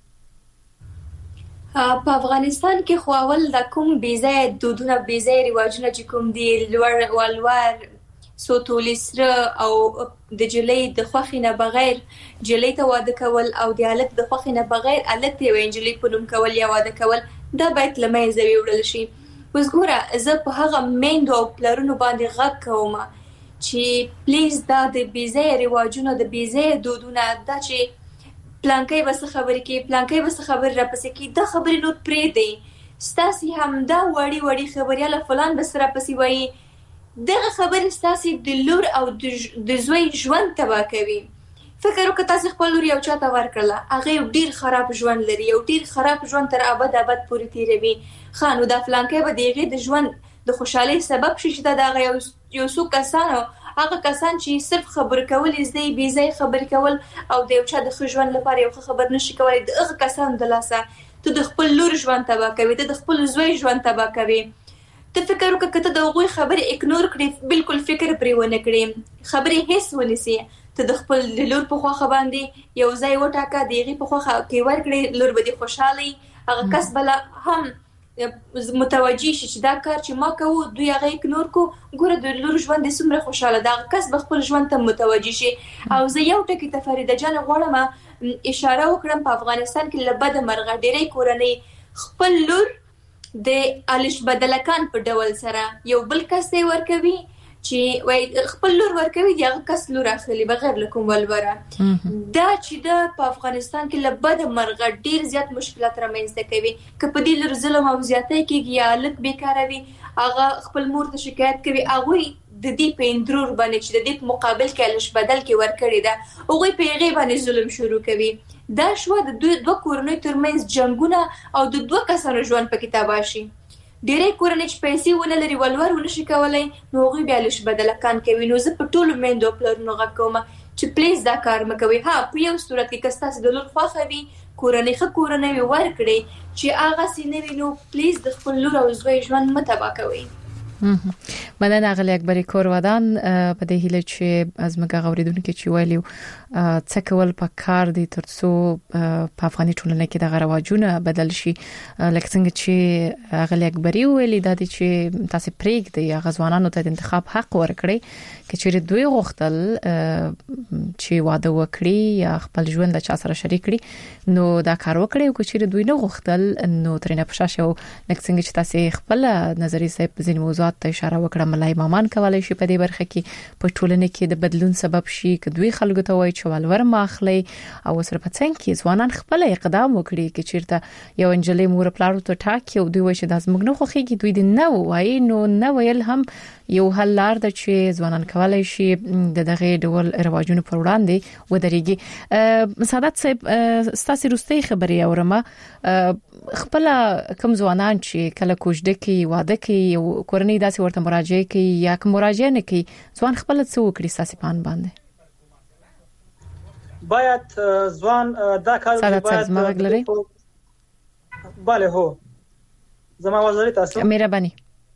په افغانستان کې خو اول د کوم بیزای دودونه بیزای رواجونه چې کوم دي لور سوتولی سره او د جلې د خوخي نه بغیر جلې ته واده کول او د الک د خوخي نه بغیر الک ته وینجلې په نوم کول یا واده کول دا باید لمې زوی وړل شي. اوس ګوره زه په هغه میندو او پلرونو باندې غږ کوم چې پلیز دا د بیزای رواجونه د بیزای دودونه دا چې پلانکې بس خبرې کې پلانکې بس خبر را پسې کې دا خبرې نو پرې دی ستاسي هم دا وړي خبرياله فلان بس را پسې وایي دغه خبر ستاسي د لور او د زوی ژوند تبا کوي. فکر وکړه تاسو خپل لور یو چاته ورکړه هغه ډیر خراب ژوند لري او ډیر خراب ژوند تر ابد پورې تیروي خانو د فلانکې به دیغه د ژوند د خوشحالي سبب شي چې دا یو څو کسانو هغه کسان چې صرف خبر کول زده بيزای خبر کول او د یو چا د ژوند لپاره یو خبر نشي کولای د هغه کسان د لاسه ته د خپل لور ژوند تبا کوي ته د خپل زوی ژوند تبا کوي. ته فکر وکړه کته د غوي خبر اګنور کړې بالکل فکر پرې ونه کړې خبرې هیڅ ونسي ته د خپل لور په خوخه باندې یو ځای وټاکه دیغه په خوخه کې ورکړې لور به دي خوشحالي هغه کس بل هم متوجي شي چې دا کار چې ما کوو دوی هغه اګنور کو ګوره د لور ژوند د سمره خوشاله دا کس به خپل ژوند ته متوجي شي. او زه یو ټکی ته فریده جان غواړم اشاره وکړم په افغانستان کې لبد مرغه ډېرې کورنۍ خپل لور د الش بدلکان په ډول سره یو بل کس دی ورکوي چې وای خپل لور ورکوي دغه کس لور اخلي بغیر لکم ولوره دا چې د په افغانستان کې لبد مرغه ډیر زیات مشکلات رامنځته کوي کله دې لور ظلم او زیاتۍ کېږي یا لک بیکاروي هغه خپل مور ته شکایت کوي هغه د دې په اندرور باندې چې د دې په مقابل کې الش بدل کې ورکړي دا هغه په هغه باندې ظلم شروع کوي. دا شو د دوه کورنۍ ترمنځ جنگونه او د دوه کسانو ژوند په کتابه شي ډېرې کورنۍ چې پیسې ونه لري ولور ونشي کولای نو هغه بیا لش بدلکان کوي. نو زه په ټولو میندو پلرونو غږ کوم چې پلیز دا کار مکوي. ها په یو صورت کې کستاسو د لور خوخه وي کورنۍ خه کورنۍ ورکړي چې هغه سینې نو پلیز د خپل لور او زوی ژوند متبا کوي. مننه اغلی اکبری کورودان په دې هیله چې از مګه غوریدونکو چې ویلو څه کول پکار دي ترڅو په افغاني ټولنه کې د رواجونه بدل شي لکه څنګه چې اغلی اکبری ویلي دا دي چې تاسو پریک دی غزوانانو ته د انتخاب حق ورکړي چې دوی غوښتل چې واده وکړي یا خپل ژوند د چا سره شریک کړي نو دا کار وکړي او چې دوی نه غوښتل نو ترنه پښاشه لکه څنګه چې تاسو خپل نظری صاحب ځین موضوعات ته اشاره وکړه ملای مامان کولای شي په دې برخه کې په ټولنه کې د بدلون سبب شي چې دوی خلکو ته وایي چې ولور ماخلي او سره په څنګه کې ځوانان خپل اقدام وکړي چې چیرته یو انجلې مور پلاړو ته ټاکي او دوی وایي چې د زموږ نه خوخيږي دوی د نو وایي نو نو ویل هم یو حل لار د چې ځوانان کولای شي د دغه ډول رواجونو پر وړاندې ودرېږي. سعادت صاحب ستاسو روستي خبري اورمه خپل کوم ځوانان چې کله کوژده کوي واده کوي او کورنۍ داسې ورته مراجعه کوي یا کوم مراجعه نه کوي ځوان خپل څه وکړي ستاسو پان باندې باید ځوان دا کار باید بله هو زما وزاري تاسو مهرباني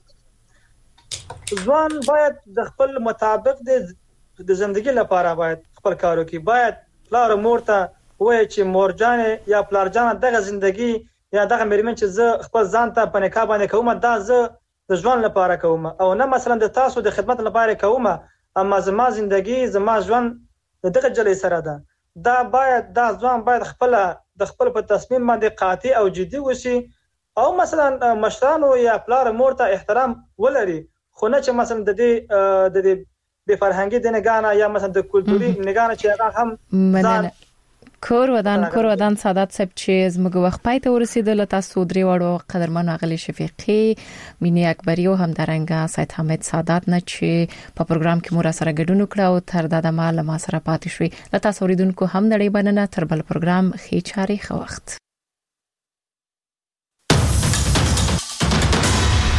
ځوان باید د خپل مطابق د ژوندۍ لپاره باید خپل کار وکړي. باید پلار مور ته وایي چې مورجان یا پلارجان دغه ژوندۍ یا دغه مېرمن چې زه خپل ځان ته په نکاح باندې کوم دا زه د ژوند لپاره کوم او نه مثلا د تاسو د خدمت لپاره کوم اما زما ژوندۍ زما ژوند دغه جلې سره ده. دا باید دا ځوان باید خپل په تصمیم باندې قاطع او جدي وشي او مثلا مشرانو یا پلار مور ته احترام ولري خو نه چې مثلا د دې د فرهنګي د نگانه یا مثلا د کلتوري نگانه چې هغه هم مننه. کور ودان سعادت صاحب چې زموږ وخت پای ته ورسېدل. تاسو درې وړو قدرمن اغلی شفیقي، مینی اکبری او هم درنګا سید حمید سعادت نه چې په پروګرام کې مور سره ګډون وکړ او تر دا د مال ما سره پاتې شوي. لته اوریدونکو هم نړۍ بننه تر بل پروګرام خې چاري خو وخت